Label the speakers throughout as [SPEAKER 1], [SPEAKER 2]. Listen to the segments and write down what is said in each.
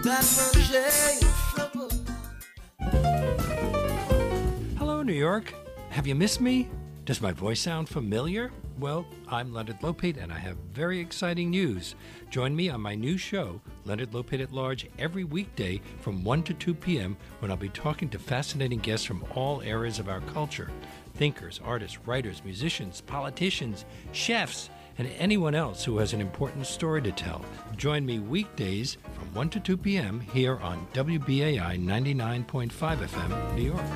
[SPEAKER 1] Hello, New York. Have you missed me? Does my voice sound familiar? Well, I'm Leonard Lopate, and I have very exciting news. Join me on my new show, Leonard Lopate at Large, every weekday from 1 to 2 p.m. when I'll be talking to fascinating guests from all areas of our culture. Thinkers, artists, writers, musicians, politicians, chefs, and anyone else who has an important story to tell. Join me weekdays from 1 to 2 p.m. here on WBAI 99.5 FM, New York.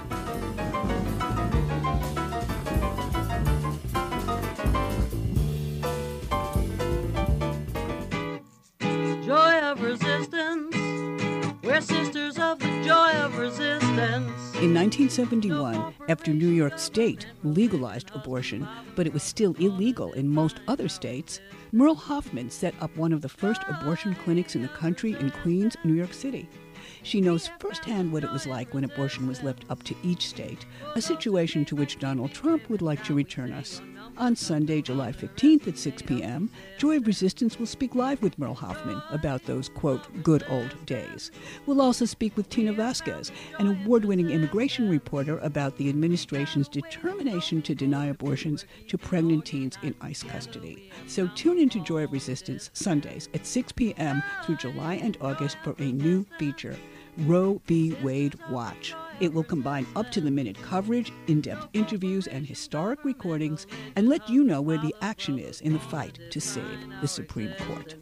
[SPEAKER 2] Joy of resistance, we're sisters of the joy of resistance.
[SPEAKER 3] In 1971, after New York State legalized abortion, but it was still illegal in most other states, Merle Hoffman set up one of the first abortion clinics in the country in Queens, New York City. She knows firsthand what it was like when abortion was left up to each state, a situation to which Donald Trump would like to return us. On Sunday, July 15th at 6 p.m., Joy of Resistance will speak live with Merle Hoffman about those, quote, good old days. We'll also speak with Tina Vasquez, an award-winning immigration reporter, about the administration's determination to deny abortions to pregnant teens in ICE custody. So tune into Joy of Resistance Sundays at 6 p.m. through July and August for a new feature, Roe v. Wade Watch. It will combine up-to-the-minute coverage, in-depth interviews, and historic recordings, and let you know where the action is in the fight to save the Supreme Court.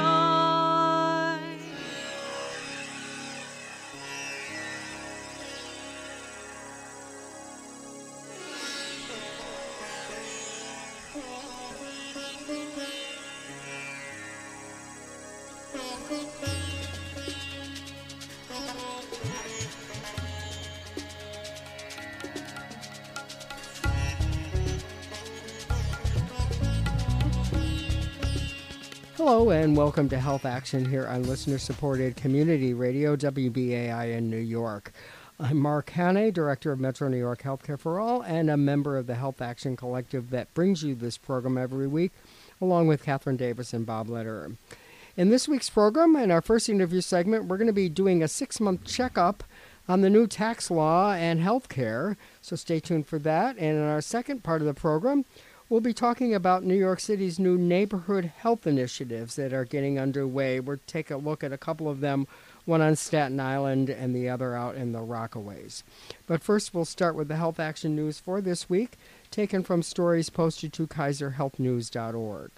[SPEAKER 4] Hello and welcome to Health Action here on listener-supported community radio WBAI in New York. I'm Mark Haney, Director of Metro New York Healthcare for All and a member of the Health Action Collective that brings you this program every week, along with Catherine Davis and Bob Lederer. In this week's program, in our first interview segment, we're going to be doing a 6-month checkup on the new tax law and health care, so stay tuned for that. And in our second part of the program, we'll be talking about New York City's new neighborhood health initiatives that are getting underway. We'll take a look at a couple of them, one on Staten Island and the other out in the Rockaways. But first, we'll start with the Health Action News for this week, taken from stories posted to KaiserHealthNews.org.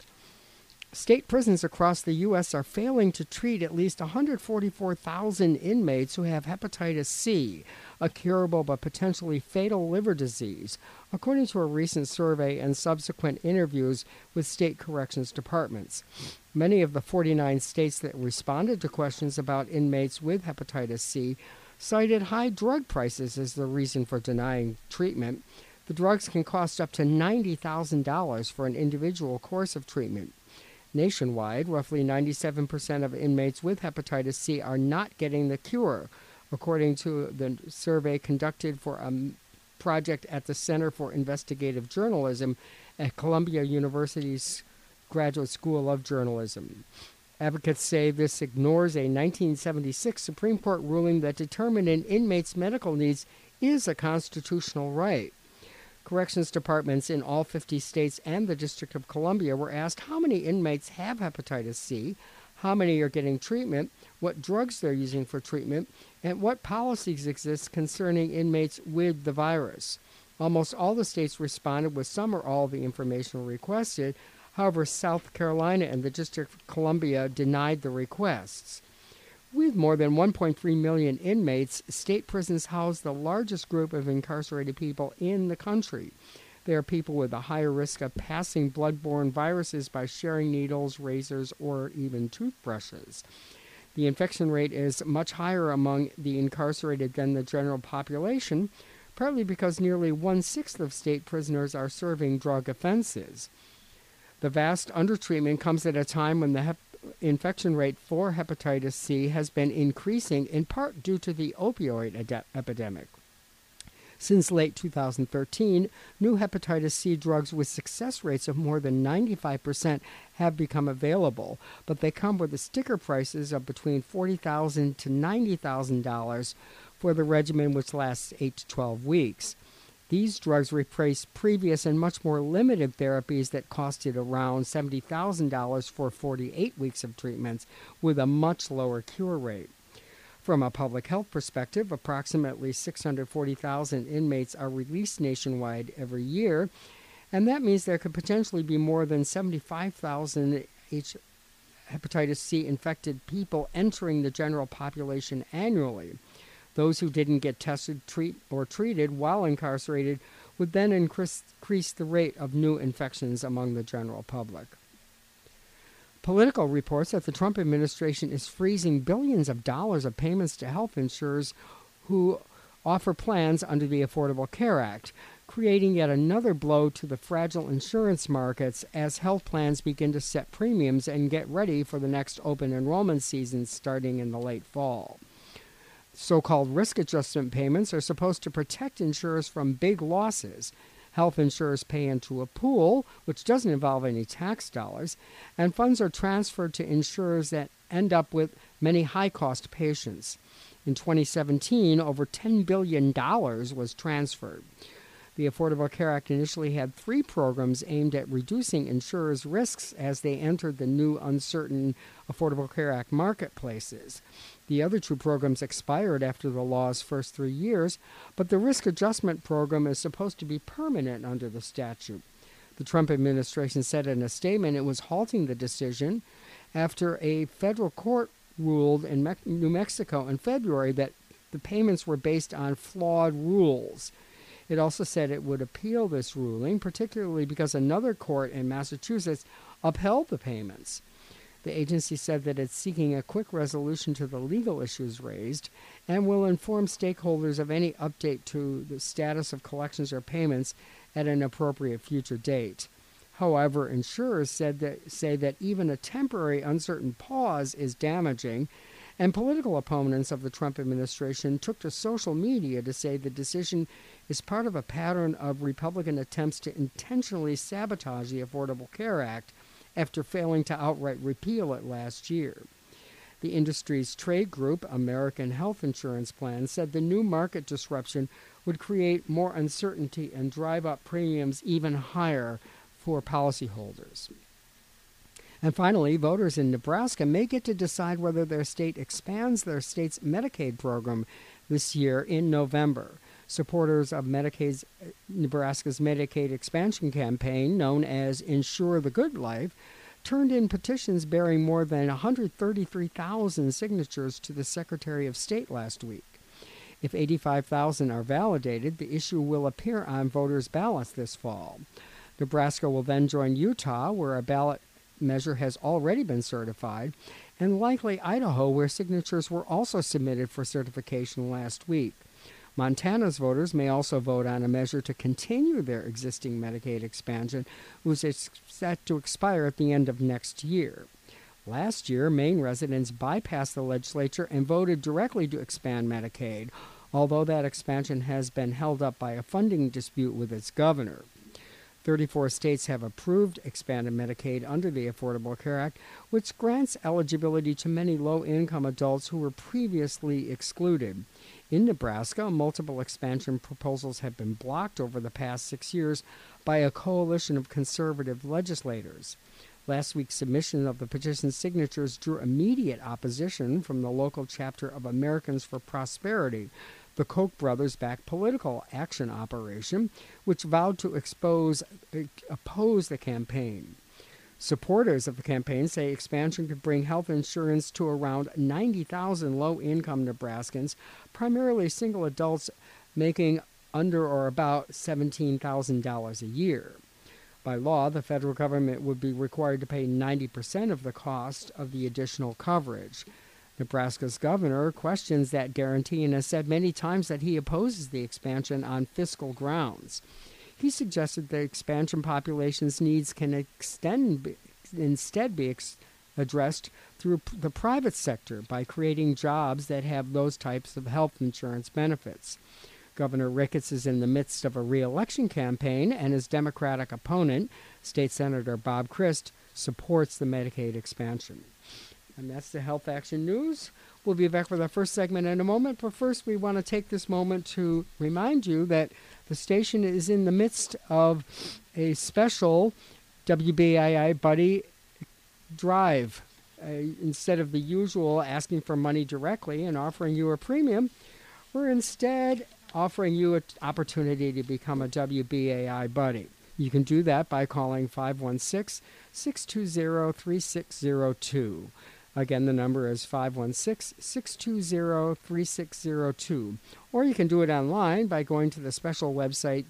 [SPEAKER 4] State prisons across the U.S. are failing to treat at least 144,000 inmates who have hepatitis C, a curable but potentially fatal liver disease, according to a recent survey and subsequent interviews with state corrections departments. Many of the 49 states that responded to questions about inmates with hepatitis C cited high drug prices as the reason for denying treatment. The drugs can cost up to $90,000 for an individual course of treatment. Nationwide, roughly 97% of inmates with hepatitis C are not getting the cure, according to the survey conducted for a project at the Center for Investigative Journalism at Columbia University's Graduate School of Journalism. Advocates say this ignores a 1976 Supreme Court ruling that determined an inmate's medical needs is a constitutional right. Corrections departments in all 50 states and the District of Columbia were asked how many inmates have hepatitis C, how many are getting treatment, what drugs they're using for treatment, and what policies exist concerning inmates with the virus. Almost all the states responded with some or all of the information requested. However, South Carolina and the District of Columbia denied the requests. With more than 1.3 million inmates, state prisons house the largest group of incarcerated people in the country. They are people with a higher risk of passing blood-borne viruses by sharing needles, razors, or even toothbrushes. The infection rate is much higher among the incarcerated than the general population, partly because nearly 1/6 of state prisoners are serving drug offenses. The vast undertreatment comes at a time when the infection rate for hepatitis C has been increasing, in part due to the opioid epidemic. Since late 2013, new hepatitis C drugs with success rates of more than 95% have become available, but they come with the sticker prices of between $40,000 to $90,000 for the regimen, which lasts 8 to 12 weeks. These drugs replace previous and much more limited therapies that costed around $70,000 for 48 weeks of treatments, with a much lower cure rate. From a public health perspective, approximately 640,000 inmates are released nationwide every year, and that means there could potentially be more than 75,000 hepatitis C infected people entering the general population annually. Those who didn't get tested or treated while incarcerated would then increase the rate of new infections among the general public. Politico reports that the Trump administration is freezing billions of dollars of payments to health insurers who offer plans under the Affordable Care Act, creating yet another blow to the fragile insurance markets as health plans begin to set premiums and get ready for the next open enrollment season starting in the late fall. So-called risk adjustment payments are supposed to protect insurers from big losses. Health insurers pay into a pool, which doesn't involve any tax dollars, and funds are transferred to insurers that end up with many high-cost patients. In 2017, over $10 billion was transferred. The Affordable Care Act initially had 3 programs aimed at reducing insurers' risks as they entered the new uncertain Affordable Care Act marketplaces. The other 2 programs expired after the law's first 3 years, but the risk adjustment program is supposed to be permanent under the statute. The Trump administration said in a statement it was halting the decision after a federal court ruled in New Mexico in February that the payments were based on flawed rules. It also said it would appeal this ruling, particularly because another court in Massachusetts upheld the payments. The agency said that it's seeking a quick resolution to the legal issues raised and will inform stakeholders of any update to the status of collections or payments at an appropriate future date. However, insurers say that even a temporary uncertain pause is damaging, and political opponents of the Trump administration took to social media to say the decision is part of a pattern of Republican attempts to intentionally sabotage the Affordable Care Act after failing to outright repeal it last year. The industry's trade group, American Health Insurance Plans, said the new market disruption would create more uncertainty and drive up premiums even higher for policyholders. And finally, voters in Nebraska may get to decide whether their state expands their state's Medicaid program this year in November. Supporters of Nebraska's Medicaid expansion campaign, known as Insure the Good Life, turned in petitions bearing more than 133,000 signatures to the Secretary of State last week. If 85,000 are validated, the issue will appear on voters' ballots this fall. Nebraska will then join Utah, where a ballot measure has already been certified, and likely Idaho, where signatures were also submitted for certification last week. Montana's voters may also vote on a measure to continue their existing Medicaid expansion, which is set to expire at the end of next year. Last year, Maine residents bypassed the legislature and voted directly to expand Medicaid, although that expansion has been held up by a funding dispute with its governor. 34 states have approved expanded Medicaid under the Affordable Care Act, which grants eligibility to many low-income adults who were previously excluded. In Nebraska, multiple expansion proposals have been blocked over the past 6 years by a coalition of conservative legislators. Last week's submission of the petition signatures drew immediate opposition from the local chapter of Americans for Prosperity, the Koch brothers-backed political action operation, which vowed to oppose the campaign. Supporters of the campaign say expansion could bring health insurance to around 90,000 low-income Nebraskans, primarily single adults making under or about $17,000 a year. By law, the federal government would be required to pay 90% of the cost of the additional coverage. Nebraska's governor questions that guarantee and has said many times that he opposes the expansion on fiscal grounds. He suggested the expansion population's needs can instead be addressed through the private sector by creating jobs that have those types of health insurance benefits. Governor Ricketts is in the midst of a re-election campaign, and his Democratic opponent, State Senator Bob Christ, supports the Medicaid expansion. And that's the Health Action News. We'll be back with our first segment in a moment, but first we want to take this moment to remind you that the station is in the midst of a special WBAI Buddy Drive. Instead of the usual asking for money directly and offering you a premium, we're instead offering you an opportunity to become a WBAI Buddy. You can do that by calling 516-620-3602. Again, the number is 516-620-3602. Or you can do it online by going to the special website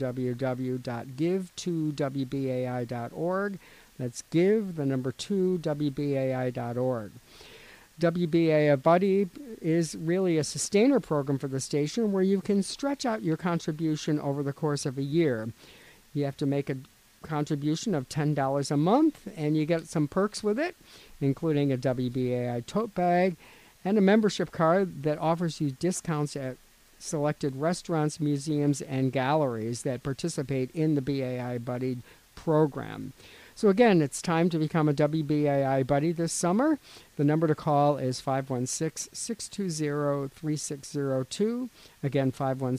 [SPEAKER 4] www.give2wbai.org. That's give, the number 2, WBAI.org. WBAI Buddy is really a sustainer program for the station where you can stretch out your contribution over the course of a year. You have to make a contribution of $10 a month, and you get some perks with it, including a WBAI tote bag and a membership card that offers you discounts at selected restaurants, museums, and galleries that participate in the BAI Buddy program. So again, it's time to become a WBAI Buddy this summer. The number to call is 516-620-3602. Again,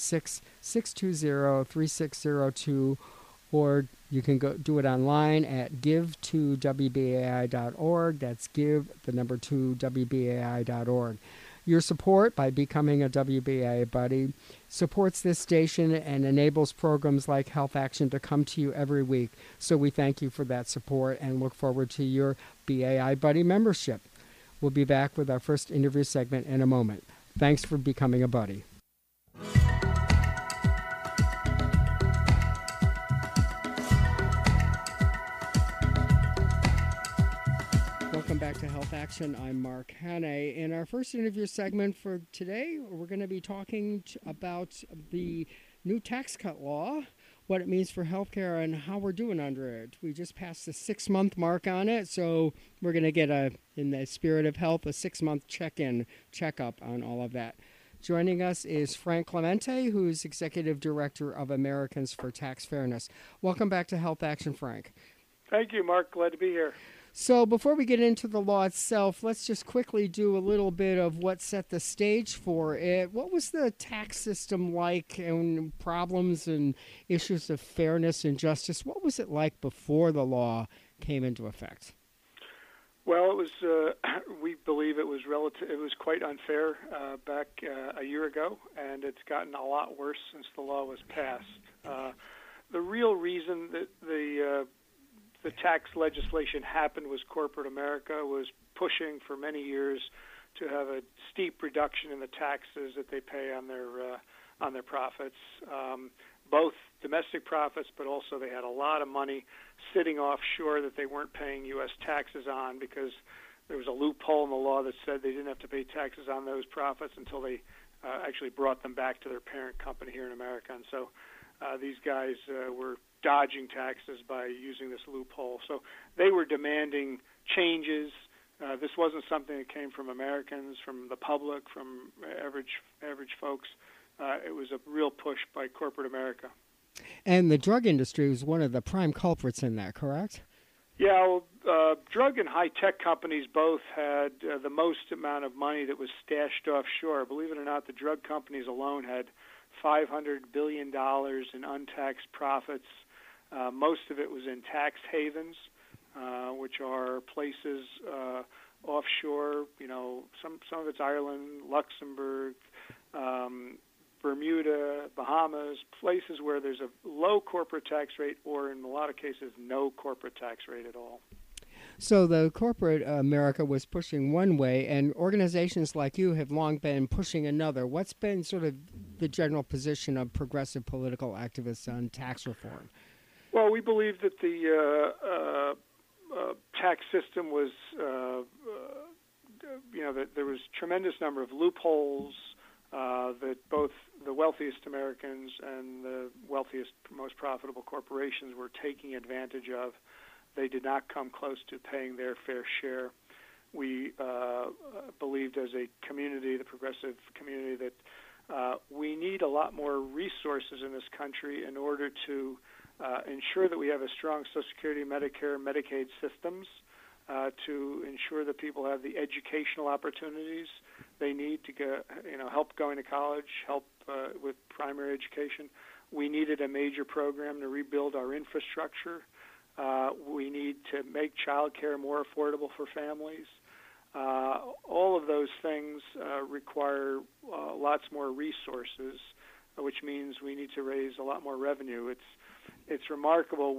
[SPEAKER 4] 516-620-3602. Or you can go do it online at give2wbai.org. That's give, the number 2, WBAI.org. Your support by becoming a WBAI Buddy supports this station and enables programs like Health Action to come to you every week. So we thank you for that support and look forward to your BAI Buddy membership. We'll be back with our first interview segment in a moment. Thanks for becoming a buddy. Welcome back to Health Action. I'm Mark Hannay. In our first interview segment for today, we're going to be talking about the new tax cut law, what it means for healthcare, and how we're doing under it. We just passed the 6-month mark on it, so we're going to get, in the spirit of health, a 6-month checkup on all of that. Joining us is Frank Clemente, who's Executive Director of Americans for Tax Fairness. Welcome back to Health Action, Frank.
[SPEAKER 5] Thank you, Mark. Glad to be here.
[SPEAKER 4] So before we get into the law itself, let's just quickly do a little bit of what set the stage for it. What was the tax system like, and problems and issues of fairness and justice? What was it like before the law came into effect?
[SPEAKER 5] Well, it was. We believe it was It was quite unfair back a year ago, and it's gotten a lot worse since the law was passed. The real reason that the tax legislation happened was corporate America was pushing for many years to have a steep reduction in the taxes that they pay on their profits, both domestic profits, but also they had a lot of money sitting offshore that they weren't paying U.S. taxes on because there was a loophole in the law that said they didn't have to pay taxes on those profits until they actually brought them back to their parent company here in America. And so these guys were dodging taxes by using this loophole. So they were demanding changes. This wasn't something that came from Americans, from the public, from average folks. It was a real push by corporate America.
[SPEAKER 4] And the drug industry was one of the prime culprits in that, correct?
[SPEAKER 5] Yeah, well, drug and high-tech companies both had the most amount of money that was stashed offshore. Believe it or not, the drug companies alone had $500 billion in untaxed profits. Most of it was in tax havens, which are places offshore. You know, some of it's Ireland, Luxembourg, Bermuda, Bahamas, places where there's a low corporate tax rate, or in a lot of cases, no corporate tax rate at all.
[SPEAKER 4] So the corporate America was pushing one way, and organizations like you have long been pushing another. What's been sort of the general position of progressive political activists on tax reform?
[SPEAKER 5] Well, we believe that the tax system was, that there was tremendous number of loopholes that both the wealthiest Americans and the wealthiest, most profitable corporations were taking advantage of. They did not come close to paying their fair share. We believed as a community, the progressive community, that We need a lot more resources in this country in order to ensure that we have a strong Social Security, Medicare, Medicaid systems, to ensure that people have the educational opportunities they need to go, help going to college, help with primary education. We needed a major program to rebuild our infrastructure. We need to make child care more affordable for families. All of those things require lots more resources, which means we need to raise a lot more revenue. It's remarkable.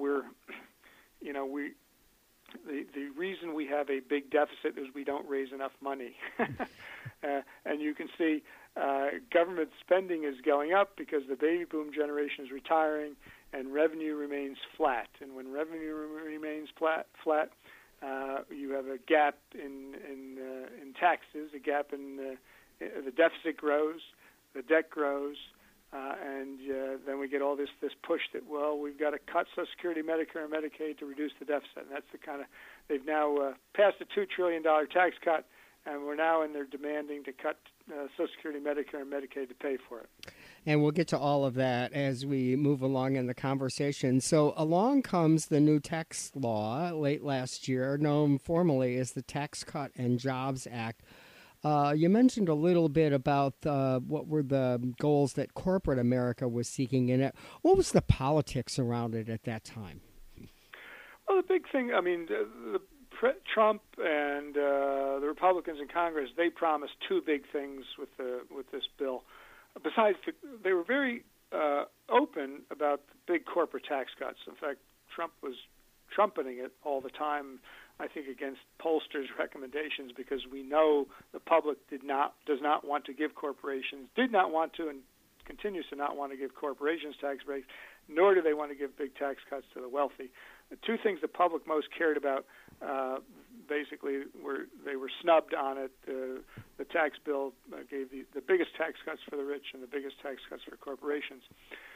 [SPEAKER 5] The reason we have a big deficit is we don't raise enough money. And you can see government spending is going up because the baby boom generation is retiring and revenue remains flat. And when revenue remains flat, you have a gap in taxes, a gap in the deficit grows, the debt grows, and then we get all this push that, we've got to cut Social Security, Medicare, and Medicaid to reduce the deficit. And that's the kind of, they've now passed a $2 trillion tax cut, and we're now in there demanding to cut Social Security, Medicare, and Medicaid to pay for it.
[SPEAKER 4] And we'll get to all of that as we move along in the conversation. So along comes the new tax law late last year, known formally as the Tax Cut and Jobs Act. You mentioned a little bit about what were the goals that corporate America was seeking in it. What was the politics around it at that time?
[SPEAKER 5] Well, the big thing, Trump and the Republicans in Congress, they promised two big things with this bill. Besides, they were very open about the big corporate tax cuts. In fact, Trump was trumpeting it all the time, I think, against pollsters' recommendations, because we know the public does not want to give corporations, did not want to, and continues to not want to give corporations tax breaks, nor do they want to give big tax cuts to the wealthy. The two things the public most cared about, basically, they were snubbed on it. The tax bill gave the biggest tax cuts for the rich and the biggest tax cuts for corporations.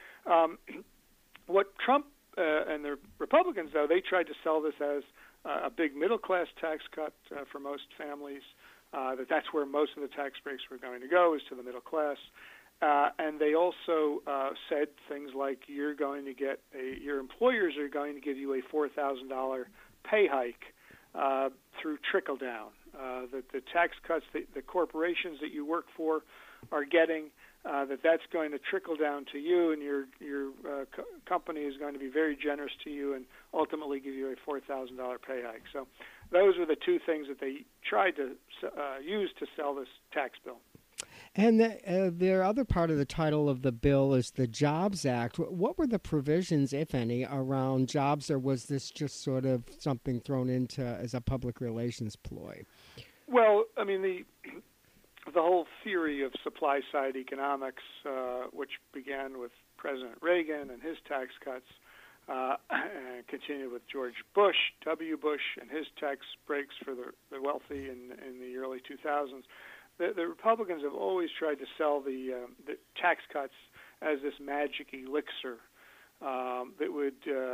[SPEAKER 5] What Trump and the Republicans, though, they tried to sell this as a big middle-class tax cut for most families, that's where most of the tax breaks were going to go, is to the middle class. And they also said things like your employers are going to give you a $4,000 pay hike through trickle-down, that the tax cuts the corporations that you work for are getting, that's going to trickle down to you, and your company is going to be very generous to you and ultimately give you a $4,000 pay hike. So those were the two things that they tried to use to sell this tax bill.
[SPEAKER 4] And the other part of the title of the bill is the Jobs Act. What were the provisions, if any, around jobs, or was this just sort of something thrown into as a public relations ploy?
[SPEAKER 5] Well, the whole theory of supply-side economics, which began with President Reagan and his tax cuts, and continued with George Bush, W. Bush, and his tax breaks for the wealthy in the early 2000s. The Republicans have always tried to sell the tax cuts as this magic elixir that would,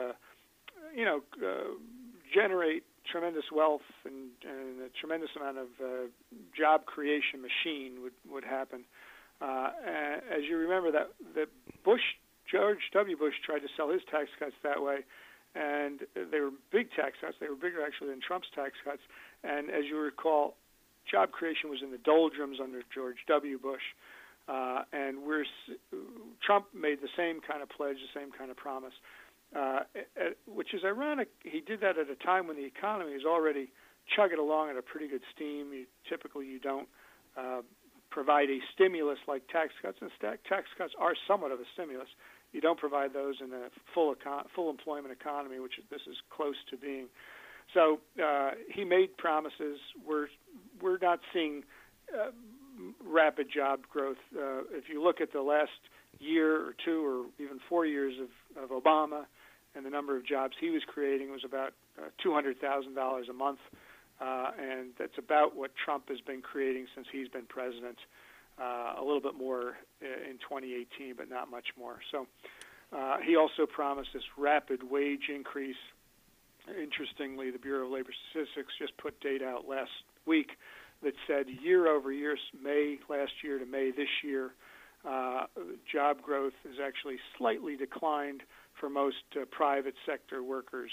[SPEAKER 5] generate tremendous wealth and a tremendous amount of job creation machine would happen. As you remember, that George W. Bush tried to sell his tax cuts that way, and they were big tax cuts. They were bigger, actually, than Trump's tax cuts. And as you recall, job creation was in the doldrums under George W. Bush. And Trump made the same kind of pledge, the same kind of promise, which is ironic. He did that at a time when the economy is already chugging along at a pretty good steam. Typically, you don't provide a stimulus like tax cuts, and tax cuts are somewhat of a stimulus. You don't provide those in a full employment economy, which this is close to being. So he made promises. We're not seeing rapid job growth. If you look at the last year or two or even 4 years of Obama and the number of jobs he was creating was about $200,000 a month, and that's about what Trump has been creating since he's been president. A little bit more in 2018, but not much more. So he also promised this rapid wage increase. Interestingly, the Bureau of Labor Statistics just put data out last week that said year over year, May last year to May this year, Job growth has actually slightly declined for most private sector workers.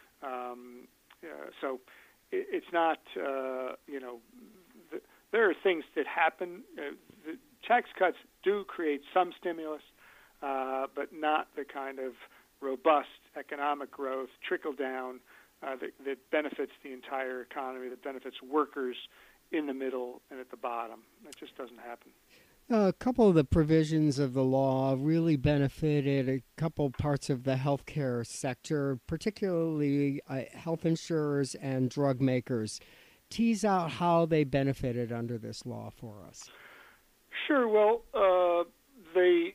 [SPEAKER 5] So it's not, there are things that happen. The tax cuts do create some stimulus, but not the kind of robust economic growth, trickle down, that benefits the entire economy, that benefits workers in the middle and at the bottom. It just doesn't happen.
[SPEAKER 4] A couple of the provisions of the law really benefited a couple parts of the healthcare sector, particularly health insurers and drug makers. Tease out how they benefited under this law for us.
[SPEAKER 5] Sure. Well, the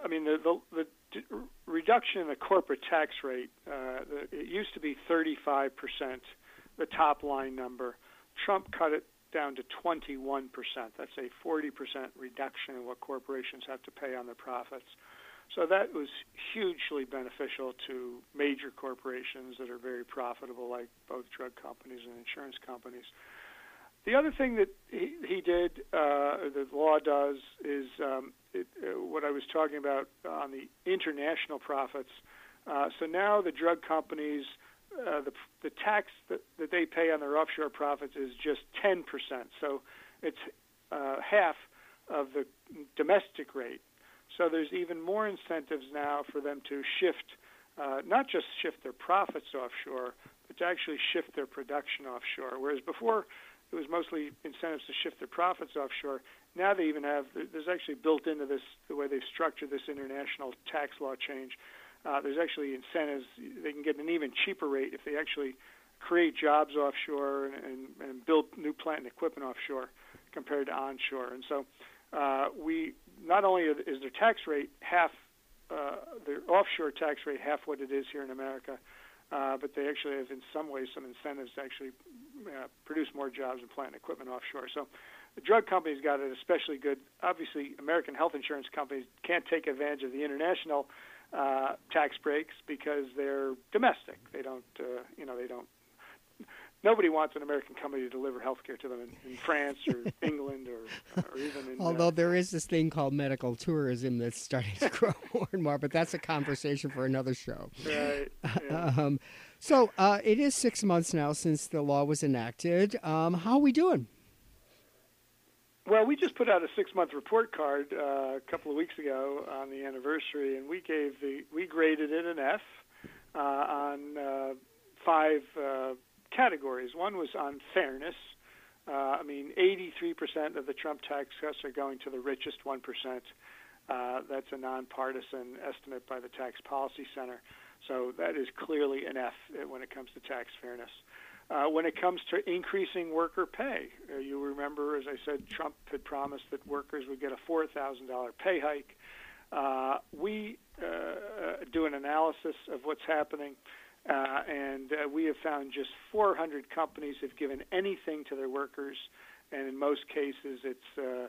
[SPEAKER 5] reduction in the corporate tax rate, it used to be 35%, the top line number. Trump cut it down to 21%. That's a 40% reduction in what corporations have to pay on their profits. So that was hugely beneficial to major corporations that are very profitable, like both drug companies and insurance companies. The other thing that he did, the law does, is what I was talking about on the international profits. So now the drug companies, the tax that they pay on their offshore profits is just 10%. So it's half of the domestic rate. So there's even more incentives now for them to shift, not just shift their profits offshore, but to actually shift their production offshore. Whereas before it was mostly incentives to shift their profits offshore. Now they even have, there's actually built into this, the way they've structured this international tax law change, there's actually incentives. They can get an even cheaper rate if they actually create jobs offshore and build new plant and equipment offshore compared to onshore. And so we not only is their tax rate half, their offshore tax rate half what it is here in America, but they actually have in some ways some incentives to actually produce more jobs and plant and equipment offshore. So the drug companies got it especially good. Obviously, American health insurance companies can't take advantage of the international tax breaks because they're domestic. They don't, they don't. Nobody wants an American company to deliver health care to them in France or England or even in...
[SPEAKER 4] Although there is this thing called medical tourism that's starting to grow more and more, but that's a conversation for another show.
[SPEAKER 5] Right. Yeah.
[SPEAKER 4] So it is 6 months now since the law was enacted. How are we doing?
[SPEAKER 5] Well, we just put out a 6-month report card a couple of weeks ago on the anniversary, and we graded it an F on 5 categories. One was on fairness. 83% of the Trump tax cuts are going to the richest 1%. That's a nonpartisan estimate by the Tax Policy Center. So that is clearly an F when it comes to tax fairness. When it comes to increasing worker pay, you remember, as I said, Trump had promised that workers would get a $4,000 pay hike. We do an analysis of what's happening, and we have found just 400 companies have given anything to their workers, and in most cases it's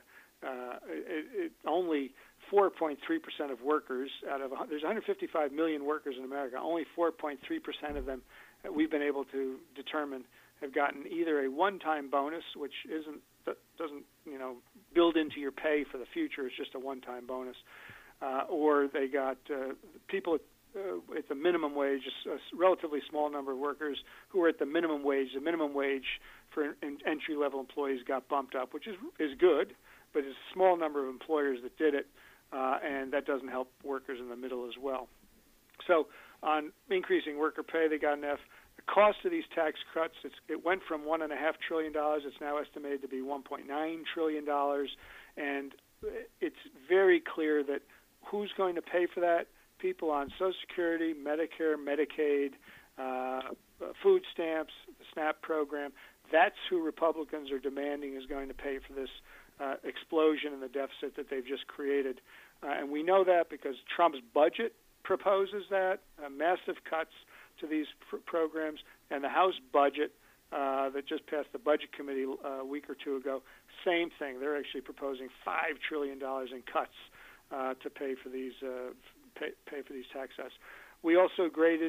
[SPEAKER 5] only 4.3% of workers out of there's 155 million workers in America. Only 4.3% of them we've been able to determine have gotten either a one-time bonus, which doesn't build into your pay for the future. It's just a one-time bonus, or they got people at the minimum wage, a relatively small number of workers who are at the minimum wage. The minimum wage for entry-level employees got bumped up, which is good, but it's a small number of employers that did it, and that doesn't help workers in the middle as well. So on increasing worker pay, they got an F. The cost of these tax cuts, it went from $1.5 trillion. It's now estimated to be $1.9 trillion, and it's very clear that who's going to pay for that? People on Social Security, Medicare, Medicaid, food stamps, the SNAP program. That's who Republicans are demanding is going to pay for this explosion in the deficit that they've just created. And we know that because Trump's budget proposes that, massive cuts to these programs, and the House budget that just passed the Budget Committee a week or two ago, same thing. They're actually proposing $5 trillion in cuts to pay for these tax cuts. We also graded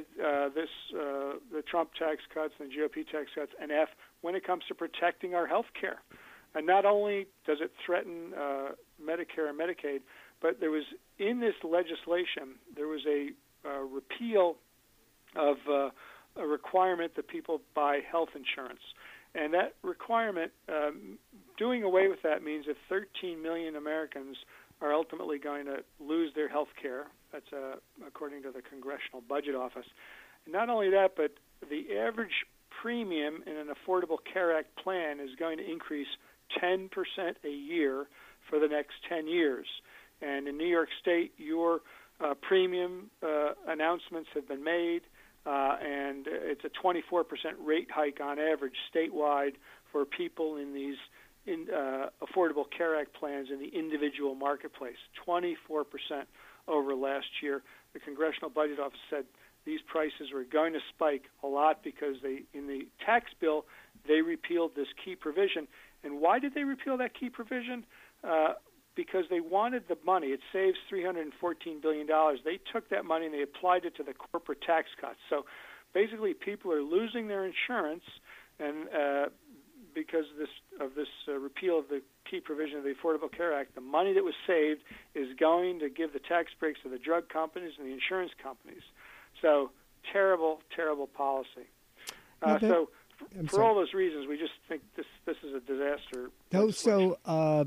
[SPEAKER 5] the Trump tax cuts and the GOP tax cuts an F when it comes to protecting our health care. And not only does it threaten Medicare and Medicaid, but there was, in this legislation, there was a repeal of a requirement that people buy health insurance. And that requirement, doing away with that means that 13 million Americans are ultimately going to lose their health care. That's according to the Congressional Budget Office. And not only that, but the average premium in an Affordable Care Act plan is going to increase 10% a year for the next 10 years. And in New York State, your premium announcements have been made, and it's a 24% rate hike on average statewide for people in these Affordable Care Act plans in the individual marketplace, 24% over last year. The Congressional Budget Office said these prices were going to spike a lot because in the tax bill, they repealed this key provision. And why did they repeal that key provision? Because they wanted the money. It saves $314 billion. They took that money and they applied it to the corporate tax cuts. So basically people are losing their insurance, and because of this repeal of the key provision of the Affordable Care Act, the money that was saved is going to give the tax breaks to the drug companies and the insurance companies. So terrible, terrible policy. So for all those reasons, we just think this is a disaster.
[SPEAKER 4] So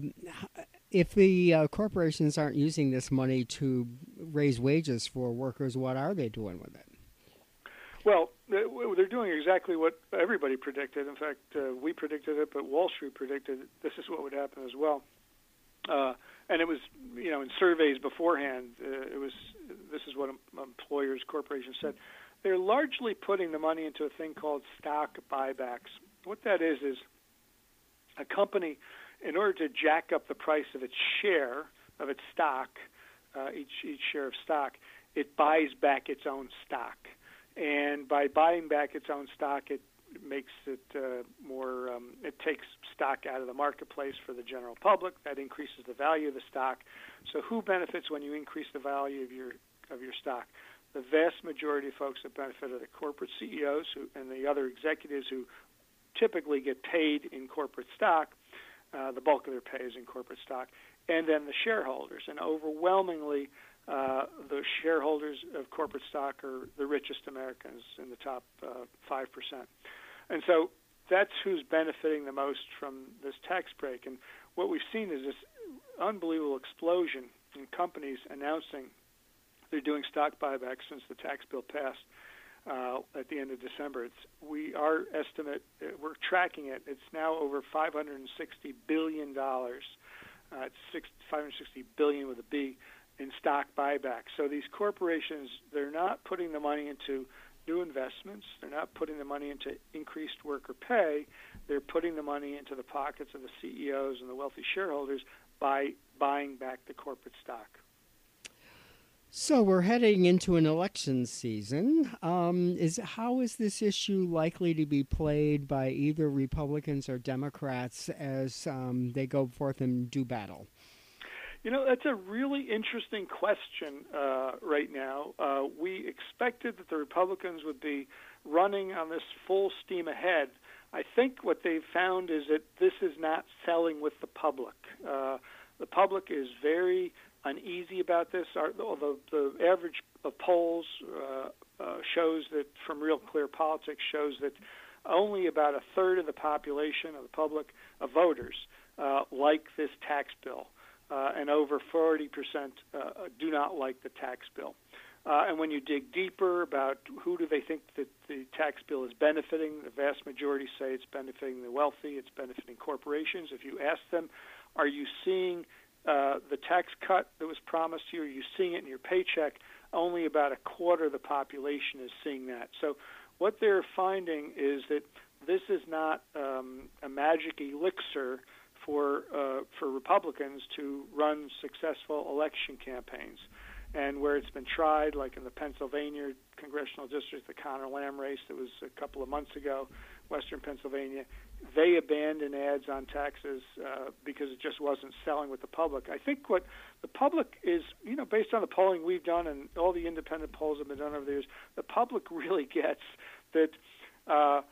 [SPEAKER 4] if the corporations aren't using this money to raise wages for workers, what are they doing with it?
[SPEAKER 5] Well, they're doing exactly what everybody predicted. In fact, we predicted it, but Wall Street predicted this is what would happen as well. And it was, in surveys beforehand, this is what employers, corporations said. They're largely putting the money into a thing called stock buybacks. What that is a company, in order to jack up the price of its share of its stock, each share of stock, it buys back its own stock. And by buying back its own stock, it makes it more. It takes stock out of the marketplace for the general public. That increases the value of the stock. So who benefits when you increase the value of your stock? The vast majority of folks that benefit are the corporate CEOs and the other executives who typically get paid in corporate stock. The bulk of their pay is in corporate stock, and then the shareholders. And overwhelmingly, the shareholders of corporate stock are the richest Americans in the top 5%. And so that's who's benefiting the most from this tax break. And what we've seen is this unbelievable explosion in companies announcing they're doing stock buybacks since the tax bill passed at the end of December. Our estimate, we're tracking it. It's now over $560 billion. It's $560 billion with a B in stock buybacks. So these corporations, they're not putting the money into new investments. They're not putting the money into increased worker pay. They're putting the money into the pockets of the CEOs and the wealthy shareholders by buying back the corporate stock.
[SPEAKER 4] So we're heading into an election season. How is this issue likely to be played by either Republicans or Democrats as they go forth and do battle?
[SPEAKER 5] That's a really interesting question right now. We expected that the Republicans would be running on this full steam ahead. I think what they've found is that this is not selling with the public. The public is very uneasy about this. The average of polls shows that, from Real Clear Politics, shows that only about a third of the population of the public, of voters, like this tax bill. And over 40% do not like the tax bill. And when you dig deeper about who do they think that the tax bill is benefiting, the vast majority say it's benefiting the wealthy, it's benefiting corporations. If you ask them, are you seeing the tax cut that was promised to you, are you seeing it in your paycheck? Only about a quarter of the population is seeing that. So what they're finding is that this is not a magic elixir for Republicans to run successful election campaigns. And where it's been tried, like in the Pennsylvania congressional district, the Connor Lamb race that was a couple of months ago, Western Pennsylvania, they abandoned ads on taxes because it just wasn't selling with the public. I think what the public is, based on the polling we've done and all the independent polls have been done over the years, the public really gets that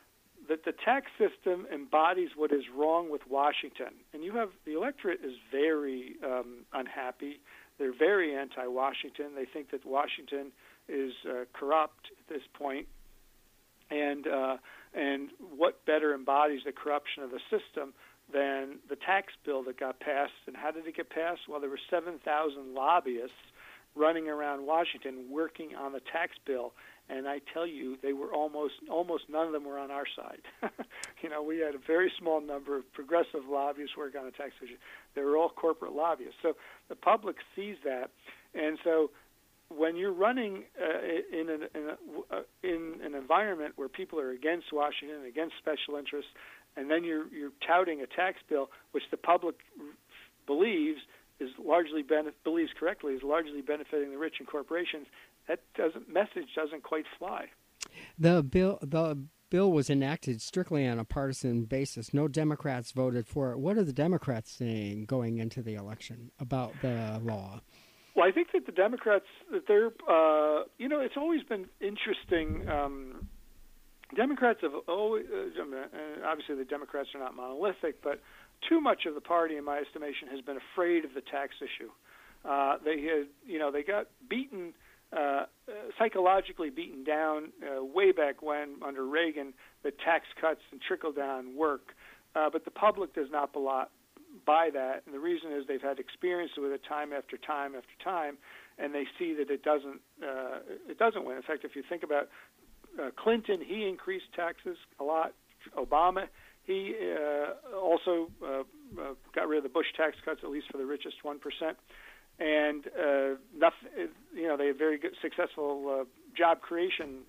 [SPEAKER 5] that the tax system embodies what is wrong with Washington. And the electorate is very unhappy. They're very anti-Washington. They think that Washington is corrupt at this point. And what better embodies the corruption of the system than the tax bill that got passed? And how did it get passed? Well, there were 7,000 lobbyists running around Washington working on the tax bill. And I tell you, they were almost none of them were on our side. We had a very small number of progressive lobbyists working on the tax issue. They were all corporate lobbyists. So the public sees that, and so when you're running in an environment where people are against Washington, against special interests, and then you're touting a tax bill which the public believes believes correctly is largely benefiting the rich and corporations, that message doesn't quite fly.
[SPEAKER 4] The bill was enacted strictly on a partisan basis. No Democrats voted for it. What are the Democrats saying going into the election about the law?
[SPEAKER 5] Well, I think that the Democrats, that they're, it's always been interesting. Democrats have always, obviously the Democrats are not monolithic, but too much of the party, in my estimation, has been afraid of the tax issue. They got beaten, psychologically beaten down way back when, under Reagan, that tax cuts and trickle-down work. But the public does not buy that, and the reason is they've had experience with it time after time after time, and they see that it doesn't win. In fact, if you think about Clinton, he increased taxes a lot. Obama, he also got rid of the Bush tax cuts, at least for the richest 1%. And they have very good, successful job creation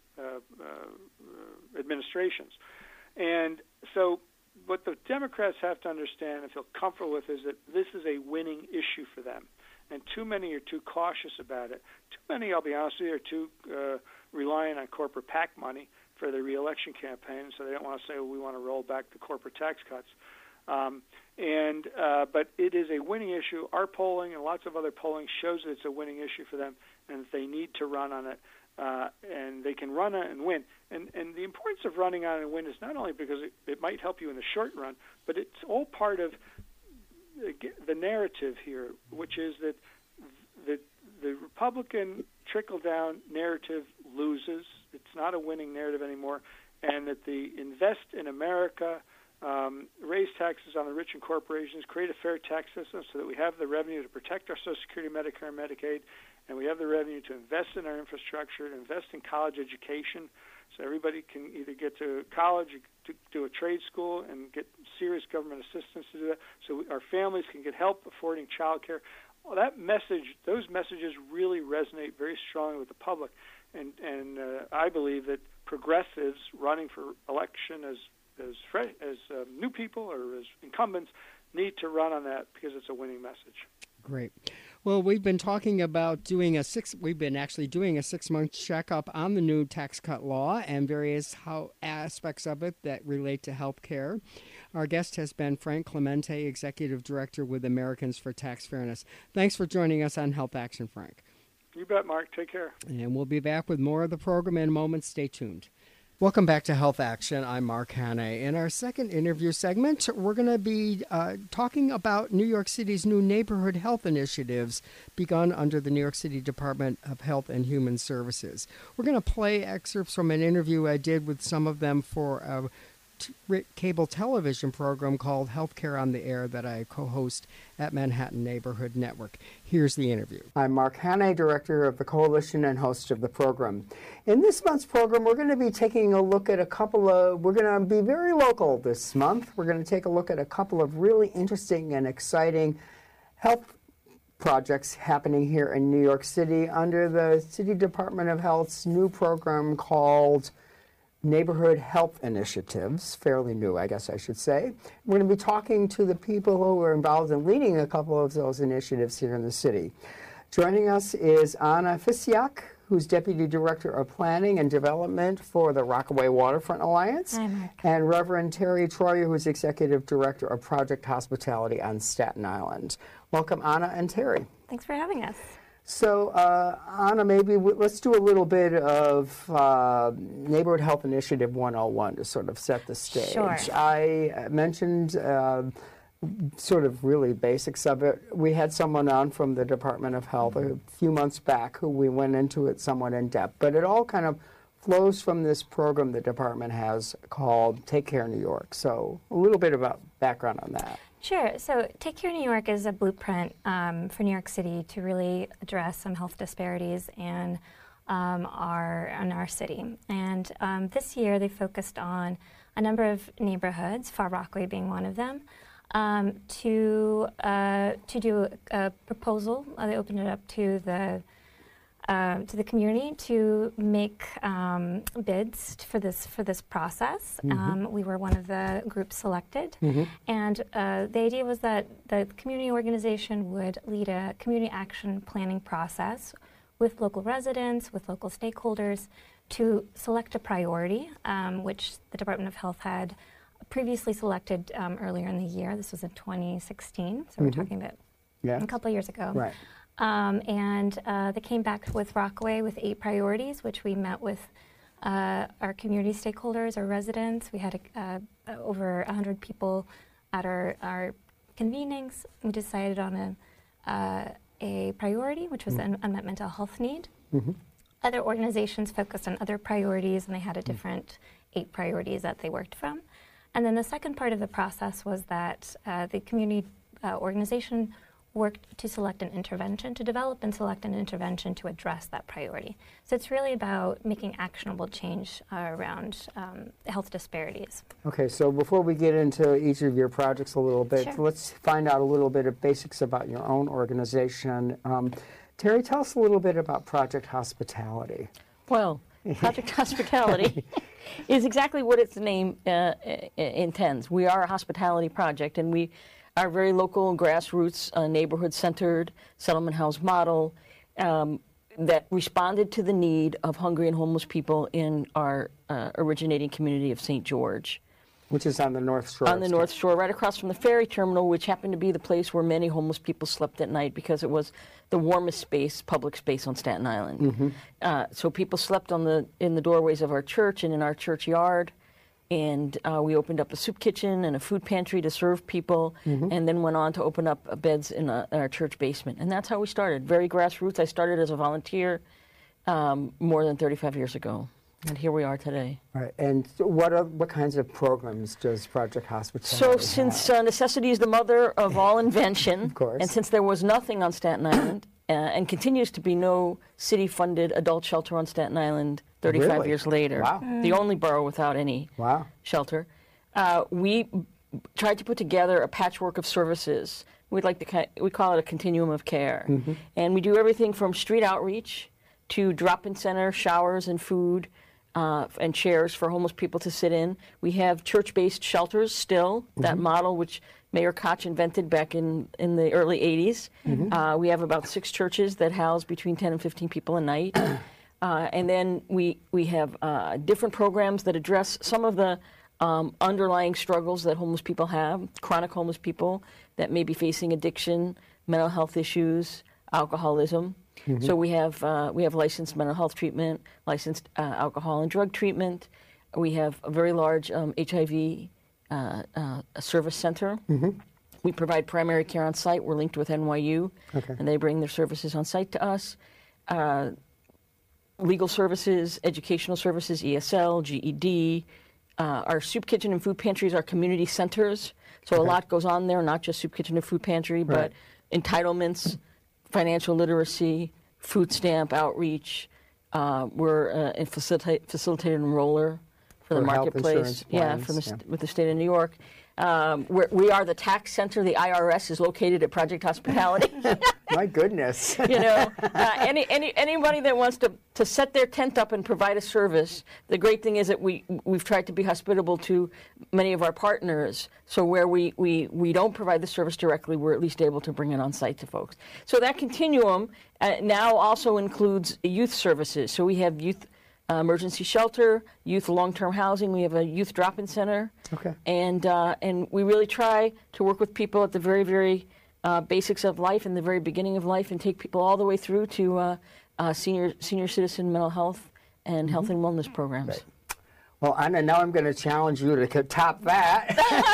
[SPEAKER 5] administrations. And so what the Democrats have to understand and feel comfortable with is that this is a winning issue for them. And too many are too cautious about it. Too many, I'll be honest with you, are too reliant on corporate PAC money for their reelection campaign, so they don't want to say, well, we want to roll back the corporate tax cuts. But it is a winning issue. Our polling and lots of other polling shows that it's a winning issue for them, and that they need to run on it, and they can run on it and win. And the importance of running on it and win is not only because it might help you in the short run, but it's all part of the narrative here, which is that the Republican trickle-down narrative loses. It's not a winning narrative anymore, and that the Invest in America, raise taxes on the rich and corporations, create a fair tax system so that we have the revenue to protect our Social Security, Medicare, and Medicaid, and we have the revenue to invest in our infrastructure, to invest in college education, so everybody can either get to college, to do a trade school, and get serious government assistance to do that, so our families can get help affording child care. Well, those messages really resonate very strongly with the public, and I believe that progressives running for election as new people or as incumbents need to run on that because it's a winning message.
[SPEAKER 4] Great. Well, we've been talking about we've been actually doing a 6-month checkup on the new tax cut law and various aspects of it that relate to health care. Our guest has been Frank Clemente, Executive Director with Americans for Tax Fairness. Thanks for joining us on Health Action, Frank.
[SPEAKER 5] You bet, Mark. Take care.
[SPEAKER 4] And we'll be back with more of the program in a moment. Stay tuned. Welcome back to Health Action. I'm Mark Hanna. In our second interview segment, we're going to be talking about New York City's new neighborhood health initiatives begun under the New York City Department of Health and Human Services. We're going to play excerpts from an interview I did with some of them for a cable television program called Healthcare on the Air that I co-host at Manhattan Neighborhood Network. Here's the interview. I'm Mark Hanna, Director of the Coalition and host of the program. In this month's program, we're going to be taking a look at we're going to be very local this month. We're going to take a look at a couple of really interesting and exciting health projects happening here in New York City under the City Department of Health's new program called Neighborhood Health Initiatives, fairly new, I guess I should say. We're going to be talking to the people who are involved in leading a couple of those initiatives here in the city. Joining us is Anna Fisiak, who's Deputy Director of Planning and Development for the Rockaway Waterfront Alliance.
[SPEAKER 6] Hi, Mark.
[SPEAKER 4] And Reverend Terry Troyer, who's Executive Director of Project Hospitality on Staten Island. Welcome, Anna and Terry.
[SPEAKER 6] Thanks for having us.
[SPEAKER 4] So, Anna, maybe let's do a little bit of Neighborhood Health Initiative 101 to sort of set the stage.
[SPEAKER 6] Sure.
[SPEAKER 4] I mentioned sort of really basics of it. We had someone on from the Department of Health a few months back who we went into it somewhat in depth, but it all kind of flows from this program the department has called Take Care New York. So a little bit about background on that.
[SPEAKER 6] Sure. So Take Care New York is a blueprint for New York City to really address some health disparities in our city. And this year they focused on a number of neighborhoods, Far Rockaway being one of them, to do a proposal. They opened it up to the community to make bids for this process. We were one of the groups selected, and the idea was that the community organization would lead a community action planning process with local residents, with local stakeholders, to select a priority, which the Department of Health had previously selected earlier in the year. This was in 2016, so we're talking about a couple of years ago.
[SPEAKER 4] Right.
[SPEAKER 6] And they came back with Rockaway with 8 priorities, which we met with our community stakeholders, our residents. We had over 100 people at our convenings. We decided on a priority, which was an unmet mental health need. Other organizations focused on other priorities, and they had a different 8 priorities that they worked from. And then the second part of the process was that the community organization worked to select an intervention, to develop and select an intervention to address that priority. So it's really about making actionable change around health disparities.
[SPEAKER 4] Okay, so before we get into each of your projects a little bit,
[SPEAKER 6] Sure.
[SPEAKER 4] let's find out a little bit of basics about your own organization. Terry, tell us a little bit about Project Hospitality.
[SPEAKER 7] Well, Project Hospitality is exactly what its name intends. We are a hospitality project, and we are very local, grassroots, neighborhood-centered settlement house model that responded to the need of hungry and homeless people in our originating community of St. George.
[SPEAKER 4] Which is on the North Shore.
[SPEAKER 7] On the North Shore, right across from the ferry terminal, which happened to be the place where many homeless people slept at night because it was the warmest space, public space on Staten Island. So people slept in the doorways of our church and in our churchyard. And we opened up a soup kitchen and a food pantry to serve people, and then went on to open up beds in our church basement. And that's how we started, very grassroots. I started as a volunteer more than 35 years ago. And here we are today.
[SPEAKER 4] Right. And what kinds of programs does Project Hospitality
[SPEAKER 7] So
[SPEAKER 4] have?
[SPEAKER 7] since necessity is the mother of all invention,
[SPEAKER 4] Of course.
[SPEAKER 7] and since there was nothing on Staten Island, and continues to be no city-funded adult shelter on Staten Island 35
[SPEAKER 4] Really?
[SPEAKER 7] years later,
[SPEAKER 4] Wow.
[SPEAKER 7] the only borough without any shelter, we tried to put together a patchwork of services. We call it a continuum of care. And we do everything from street outreach to drop-in center, showers and food, and chairs for homeless people to sit in. We have church-based shelters still, that model which Mayor Koch invented back in the early 80s. We have about 6 churches that house between 10 and 15 people a night. And then we have different programs that address some of the underlying struggles that homeless people have, chronic homeless people that may be facing addiction, mental health issues, alcoholism. So we have licensed mental health treatment, licensed alcohol and drug treatment. We have a very large HIV service center. We provide primary care on site. We're linked with NYU, and they bring their services on site to us. Legal services, educational services, ESL, GED. Our soup kitchen and food pantries are community centers. So a lot goes on there, not just soup kitchen and food pantry, but entitlements, financial literacy, food stamp outreach. We're a facilitated enroller for the marketplace. With the state of New York. We are the tax center. The IRS is located at Project Hospitality.
[SPEAKER 4] My goodness.
[SPEAKER 7] You know, anybody that wants to set their tent up and provide a service. The great thing is that we've tried to be hospitable to many of our partners. So where we don't provide the service directly, we're at least able to bring it on site to folks. So that continuum now also includes youth services. So we have youth emergency shelter, youth long-term housing. We have a youth drop-in center. And we really try to work with people at the very, very basics of life in the very beginning of life and take people all the way through to senior citizen mental health and health and wellness programs.
[SPEAKER 4] Right. Well, Anna, now I'm going to challenge you to top that.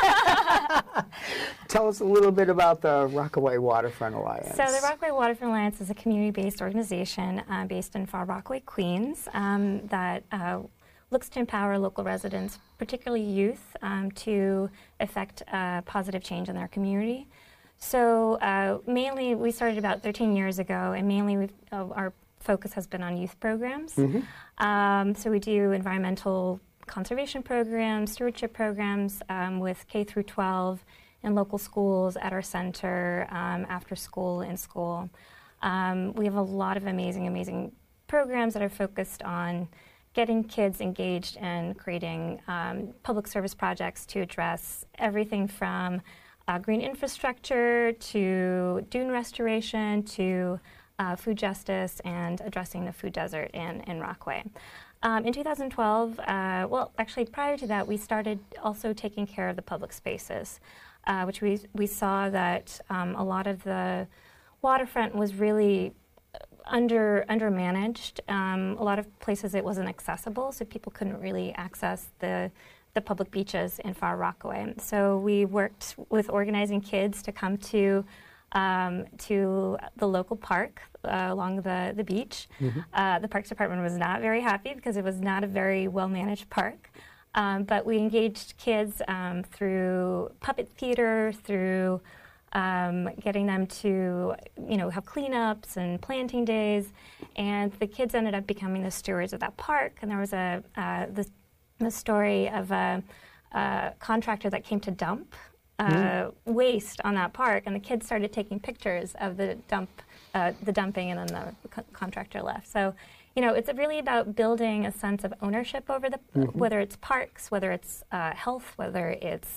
[SPEAKER 4] Tell us a little bit about the Rockaway Waterfront Alliance.
[SPEAKER 6] So the Rockaway Waterfront Alliance is a community-based organization based in Far Rockaway, Queens, that looks to empower local residents, particularly youth, to effect positive change in their community. So mainly, we started about 13 years ago, and mainly our focus has been on youth programs. So we do environmental conservation programs, stewardship programs with K through 12 in local schools, at our center, after school, in school. We have a lot of amazing programs that are focused on getting kids engaged and creating public service projects to address everything from green infrastructure to dune restoration to food justice and addressing the food desert in Rockaway. In 2012, well, actually prior to that, we started also taking care of the public spaces, which we saw that a lot of the waterfront was really undermanaged. A lot of places it wasn't accessible, so people couldn't really access the public beaches in Far Rockaway. So we worked with organizing kids to come to the local park along the beach. The Parks Department was not very happy because it was not a very well-managed park. But we engaged kids through puppet theater, through getting them to, have cleanups and planting days, and the kids ended up becoming the stewards of that park. And there was the story of a contractor that came to dump waste on that park, and the kids started taking pictures of the dumping, and then the contractor left. So, it's really about building a sense of ownership over the, whether it's parks, whether it's health, whether it's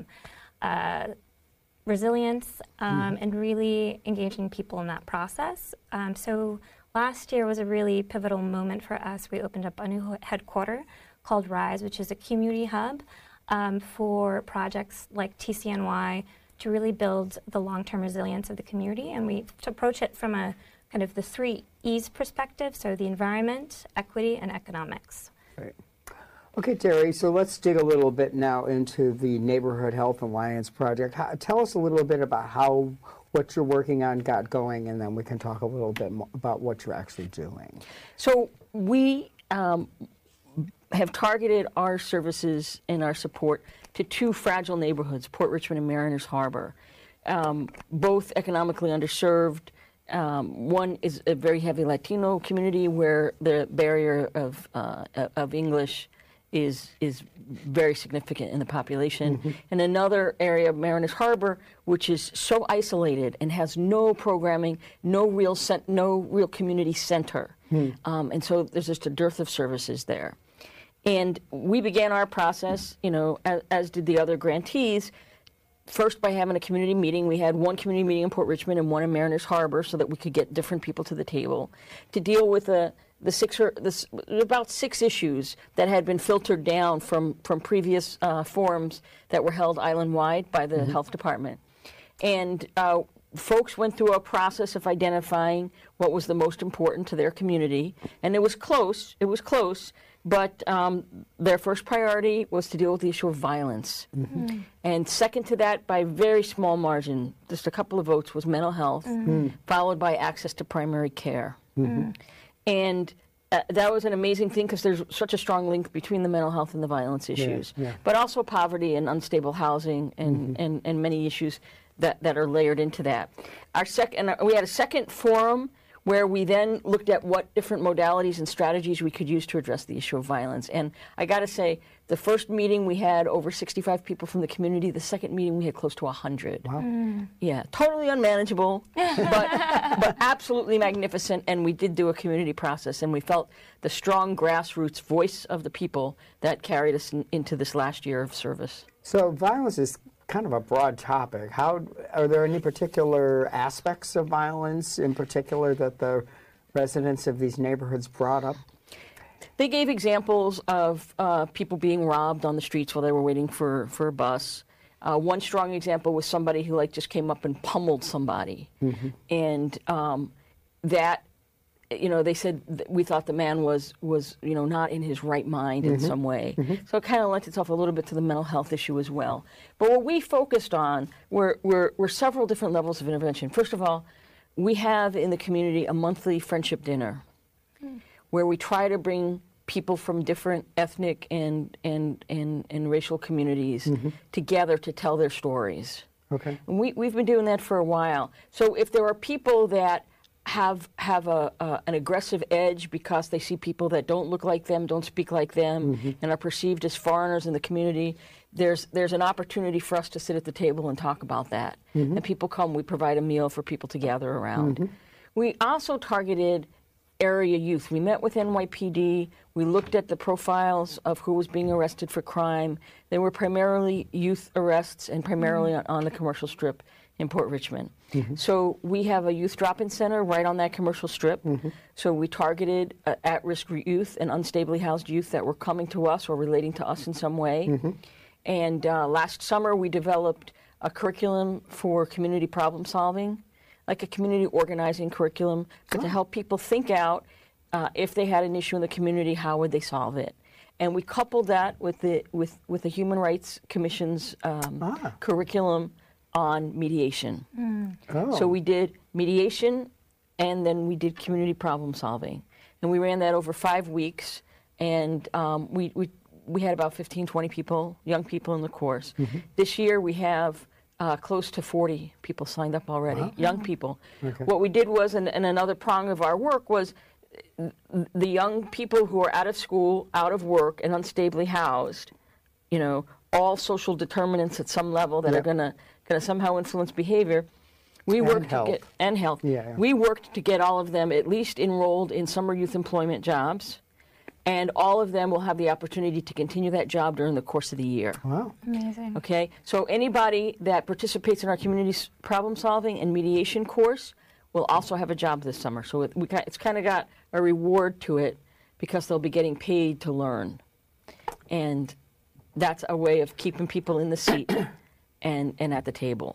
[SPEAKER 6] resilience, and really engaging people in that process. So last year was a really pivotal moment for us. We opened up a new headquarter called RISE, which is a community hub for projects like TCNY to really build the long-term resilience of the community. And we approach it from a kind of the 3 E's perspective, so the environment, equity, and economics.
[SPEAKER 4] Right. Okay, Terry, so let's dig a little bit now into the Neighborhood Health Alliance project. Tell us a little bit about what you're working on got going, and then we can talk a little bit about what you're actually doing.
[SPEAKER 7] So we have targeted our services and our support to 2 fragile neighborhoods, Port Richmond and Mariners Harbor, both economically underserved. One is a very heavy Latino community where the barrier of English is very significant in the population, and another area, Mariners Harbor, which is so isolated and has no programming, no real community center, and so there's just a dearth of services there. And we began our process, as did the other grantees, first by having a community meeting. We had one community meeting in Port Richmond and one in Mariners Harbor so that we could get different people to the table to deal with about 6 issues that had been filtered down from previous forums that were held island-wide by the health department. And folks went through a process of identifying what was the most important to their community, and it was close, but their first priority was to deal with the issue of violence. And second to that, by very small margin, just a couple of votes, was mental health, followed by access to primary care. And that was an amazing thing because there's such a strong link between the mental health and the violence issues, but also poverty and unstable housing and many issues that are layered into that. We had a second forum where we then looked at what different modalities and strategies we could use to address the issue of violence. And I got to say, the first meeting we had over 65 people from the community. The second meeting we had close to 100. Wow. Yeah, totally unmanageable, but absolutely magnificent. And we did do a community process, and we felt the strong grassroots voice of the people that carried us into this last year of service.
[SPEAKER 4] So violence is kind of a broad topic. Are there any particular aspects of violence in particular that the residents of these neighborhoods brought up?
[SPEAKER 7] They gave examples of people being robbed on the streets while they were waiting for a bus, One strong example was somebody who like just came up and pummeled somebody, and that, they said we thought the man was not in his right mind in some way. So it kind of lent itself a little bit to the mental health issue as well. But what we focused on were several different levels of intervention. First of all, we have in the community a monthly friendship dinner where we try to bring people from different ethnic and racial communities together to tell their stories.
[SPEAKER 4] Okay.
[SPEAKER 7] And we've been doing that for a while. So if there are people that have an aggressive edge because they see people that don't look like them, don't speak like them, and are perceived as foreigners in the community, there's an opportunity for us to sit at the table and talk about that. And people come, we provide a meal for people to gather around. We also targeted area youth. We met with NYPD. We looked at the profiles of who was being arrested for crime. They were primarily youth arrests and primarily on the commercial strip in Port Richmond. So we have a youth drop-in center right on that commercial strip. So we targeted at-risk youth and unstably housed youth that were coming to us or relating to us in some way. And last summer we developed a curriculum for community problem solving, like a community organizing curriculum, but to help people think out if they had an issue in the community, how would they solve it? And we coupled that with the Human Rights Commission's curriculum on mediation. So we did mediation, and then we did community problem solving. And we ran that over 5 weeks, and we had about 15, 20 people, young people in the course. This year we have close to 40 people signed up already, young people. What we did was, and another prong of our work was, the young people who are out of school, out of work, and unstably housed, all social determinants at some level that are going to somehow influence behavior. We worked to get, and health. We worked to get all of them at least enrolled in summer youth employment jobs, and all of them will have the opportunity to continue that job during the course of the year.
[SPEAKER 4] Wow.
[SPEAKER 6] Amazing.
[SPEAKER 7] Okay, so anybody that participates in our community problem solving and mediation course will also have a job this summer. So it's kind of got a reward to it because they'll be getting paid to learn. And that's a way of keeping people in the seat and at the table.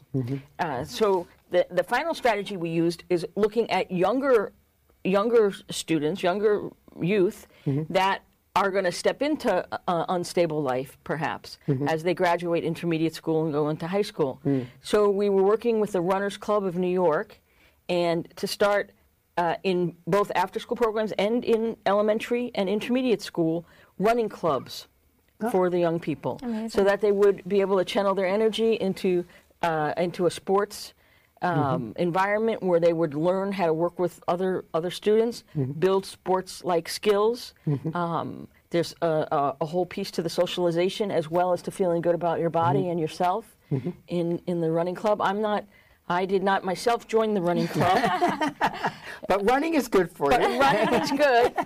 [SPEAKER 7] So the final strategy we used is looking at younger students, younger youth that are going to step into unstable life, perhaps, as they graduate intermediate school and go into high school. So we were working with the Runners Club of New York, and to start in both after-school programs and in elementary and intermediate school, running clubs for the young people.
[SPEAKER 6] Amazing.
[SPEAKER 7] So that they would be able to channel their energy into a sports environment where they would learn how to work with other students, build sports-like skills. There's a whole piece to the socialization as well as to feeling good about your body and yourself in the running club. I did not myself join the running club.
[SPEAKER 4] But running is good for you.
[SPEAKER 7] But running is good.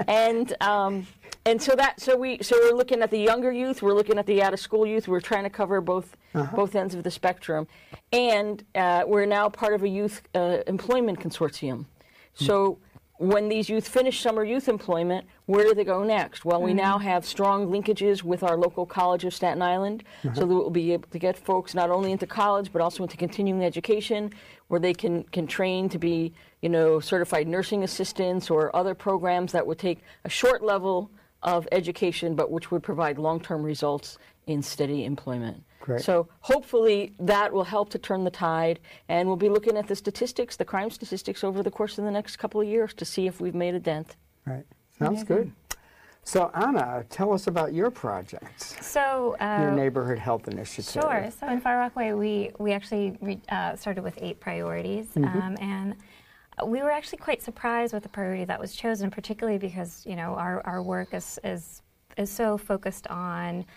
[SPEAKER 7] And so we're looking at the younger youth, we're looking at the out-of-school youth, we're trying to cover both ends of the spectrum. And we're now part of a youth employment consortium. So when these youth finish summer youth employment, where do they go next? Well, we now have strong linkages with our local College of Staten Island, so that we'll be able to get folks not only into college, but also into continuing education, where they can train to be, certified nursing assistants or other programs that would take a short level of education, but which would provide long-term results in steady employment.
[SPEAKER 4] Great.
[SPEAKER 7] So hopefully that will help to turn the tide, and we'll be looking at the statistics, the crime statistics over the course of the next couple of years to see if we've made a dent.
[SPEAKER 4] Right. Sounds good. So Anna, tell us about your projects.
[SPEAKER 6] So
[SPEAKER 4] your neighborhood health initiative.
[SPEAKER 6] Sure. So in Far Rockaway, we actually started with 8 priorities, and we were actually quite surprised with the priority that was chosen, particularly because our work is so focused on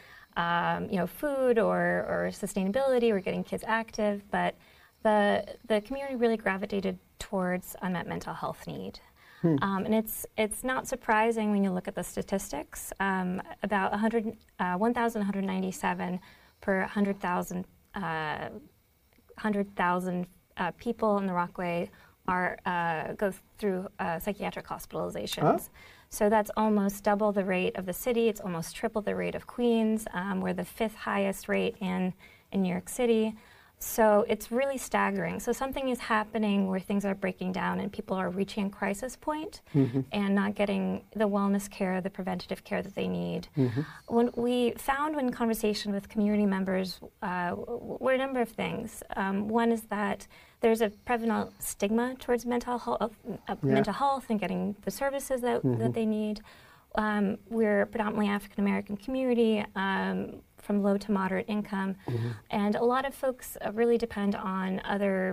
[SPEAKER 6] food or sustainability or getting kids active, but the community really gravitated towards unmet mental health need. And it's not surprising when you look at the statistics. About 1,197 per 100,000 people in the Rockaway go through psychiatric hospitalizations. So that's almost double the rate of the city. It's almost triple the rate of Queens. We're the 5th highest rate in in New York City. So it's really staggering. So something is happening where things are breaking down and people are reaching a crisis point and not getting the wellness care, the preventative care that they need. When we found in conversation with community members were a number of things. One is that there's a prevalent stigma towards mental health and getting the services that they need. We're predominantly African American community, from low to moderate income, and a lot of folks really depend on other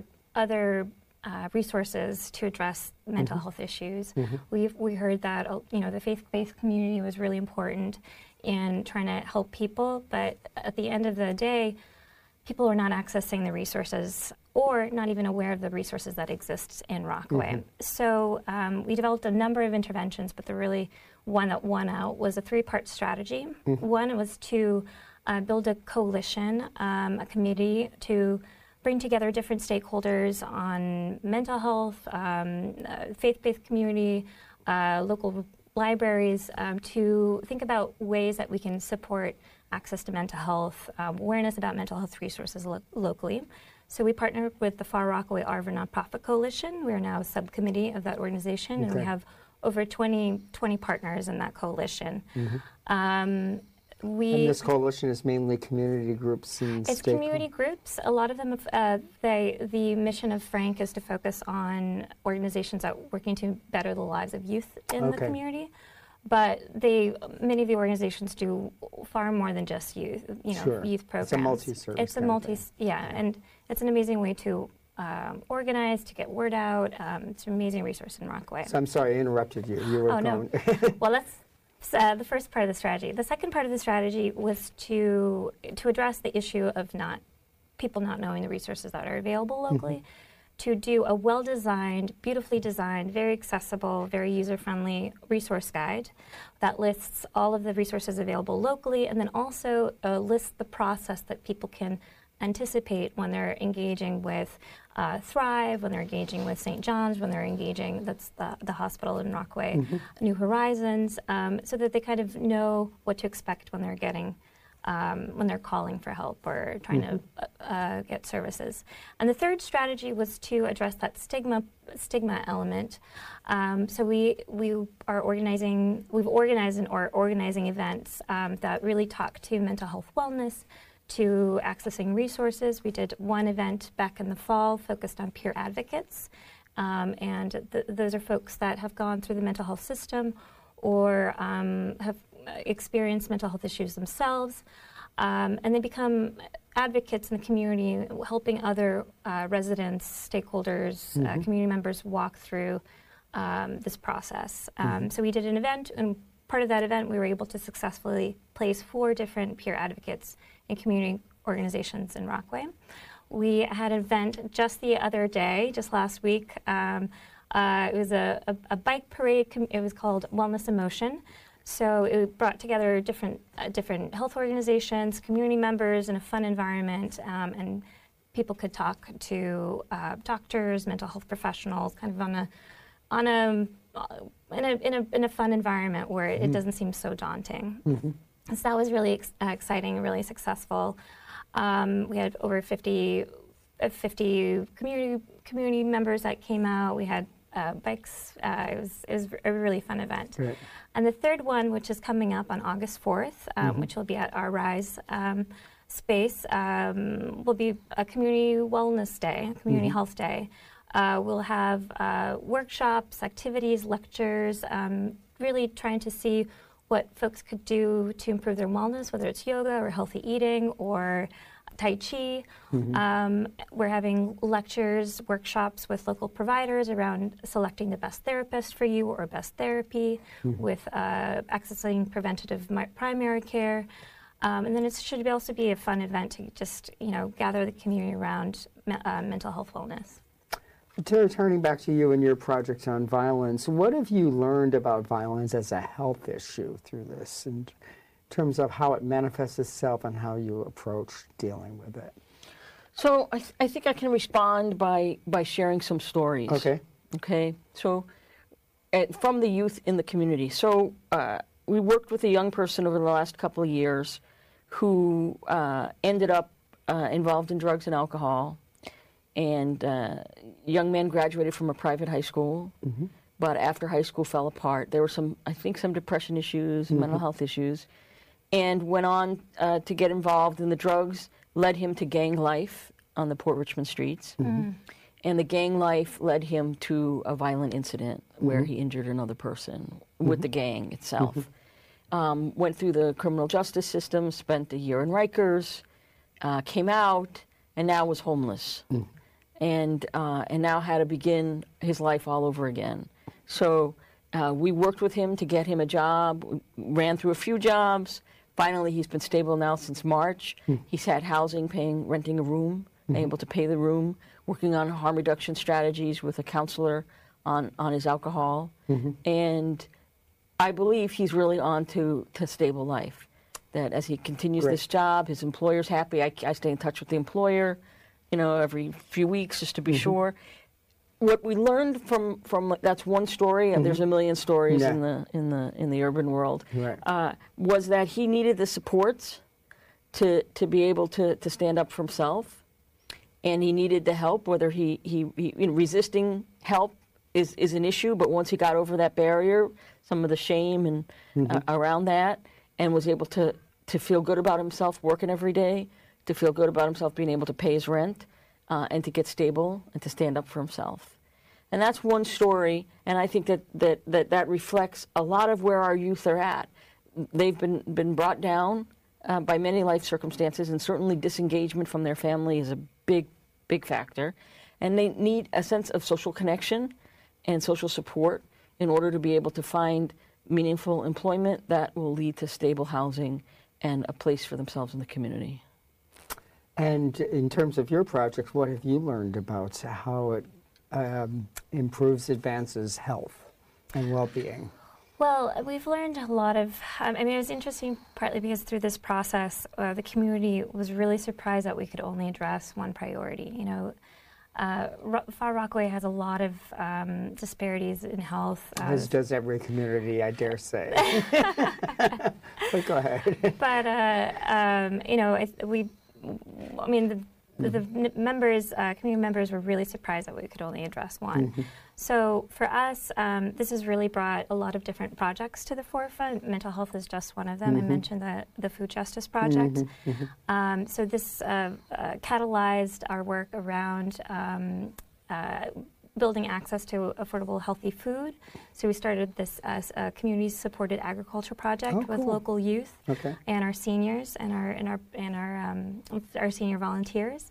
[SPEAKER 6] resources to address mental health issues. We heard that the faith-based community was really important in trying to help people, but at the end of the day, people are not accessing the resources or not even aware of the resources that exist in Rockaway. So we developed a number of interventions, but the really one that won out was a 3-part strategy. One was to build a coalition, a committee to bring together different stakeholders on mental health, faith-based community, local libraries, to think about ways that we can support access to mental health, awareness about mental health resources locally. So we partnered with the Far Rockaway Arbor Nonprofit Coalition. We're now a subcommittee of that organization, and we have over 20 partners in that coalition.
[SPEAKER 4] And this coalition is mainly community groups and
[SPEAKER 6] it's community groups. A lot of them, the mission of Frank is to focus on organizations that are working to better the lives of youth in the community. But many of the organizations do far more than just youth, youth programs.
[SPEAKER 4] It's a multi-service.
[SPEAKER 6] It's a and it's an amazing way to organize, to get word out. It's an amazing resource in Rockaway.
[SPEAKER 4] So I'm sorry I interrupted you. You were going.
[SPEAKER 6] No. Well, that's the first part of the strategy. The second part of the strategy was to address the issue of people not knowing the resources that are available locally. To do a well-designed, beautifully designed, very accessible, very user-friendly resource guide that lists all of the resources available locally, and then also lists the process that people can anticipate when they're engaging with Thrive, when they're engaging with St. John's, when they're engaging, that's the hospital in Rockaway, New Horizons, so that they kind of know what to expect when they're getting when they're calling for help or trying to get services. And the third strategy was to address that stigma element. So we've organized and are organizing events that really talk to mental health wellness, to accessing resources. We did one event back in the fall focused on peer advocates, and those are folks that have gone through the mental health system or have experience mental health issues themselves, and they become advocates in the community, helping other residents, stakeholders, community members walk through this process. So we did an event, and part of that event we were able to successfully place 4 different peer advocates in community organizations in Rockaway. We had an event just the other day, just last week. It was a bike parade. It was called Wellness in Motion. So it brought together different health organizations, community members in a fun environment, and people could talk to doctors, mental health professionals, kind of in a fun environment where it doesn't seem so daunting. So that was really exciting, really successful. We had over 50 community members that came out. We had bikes. It was a really fun event. Right. And the third one, which is coming up on August 4th, which will be at our Rise space, will be a community wellness day, community health day. We'll have workshops, activities, lectures, really trying to see what folks could do to improve their wellness, whether it's yoga or healthy eating or Tai Chi. We're having lectures, workshops with local providers around selecting the best therapist for you or best therapy, with accessing preventative primary care. And then it should also be a fun event to just, gather the community around mental health wellness.
[SPEAKER 4] Terry, turning back to you and your project on violence, what have you learned about violence as a health issue through this, in terms of how it manifests itself and how you approach dealing with it?
[SPEAKER 7] So I think I can respond by sharing some stories. Okay. So from the youth in the community. So we worked with a young person over the last couple of years who ended up involved in drugs and alcohol, and young man graduated from a private high school, but after high school fell apart. There were some depression issues, mental health issues, and went on to get involved in the drugs, led him to gang life on the Port Richmond streets. And the gang life led him to a violent incident where he injured another person with the gang itself. Went through the criminal justice system, spent a year in Rikers, came out, and now was homeless. And now had to begin his life all over again. So we worked with him to get him a job, ran through a few jobs. Finally, he's been stable now since March. He's had housing, renting a room, able to pay the room, working on harm reduction strategies with a counselor on his alcohol. And I believe he's really on to stable life. That as he continues this job, his employer's happy. I stay in touch with the employer, every few weeks just to be sure. What we learned from that's one story, and there's a million stories in the urban world, was that he needed the supports to be able to stand up for himself, and he needed the help. Whether he resisting help is an issue, but once he got over that barrier, some of the shame and around that, and was able to feel good about himself working every day, to feel good about himself being able to pay his rent, and to get stable and to stand up for himself. And that's one story, and I think that reflects a lot of where our youth are at. They've been brought down by many life circumstances, and certainly disengagement from their family is a big factor. And they need a sense of social connection and social support in order to be able to find meaningful employment that will lead to stable housing and a place for themselves in the community.
[SPEAKER 4] And in terms of your project, what have you learned about how it improves, advances health and well-being?
[SPEAKER 6] Well, we've learned a lot of, it was interesting partly because through this process, the community was really surprised that we could only address one priority. Far Rockaway has a lot of disparities in health.
[SPEAKER 4] As does every community, I dare say. But go ahead.
[SPEAKER 6] But, the members, community members were really surprised that we could only address one. So for us, this has really brought a lot of different projects to the forefront. Mental health is just one of them. I mentioned the Food Justice Project. So this catalyzed our work around building access to affordable, healthy food. So we started this as a community-supported agriculture project with local youth and our seniors and our senior volunteers.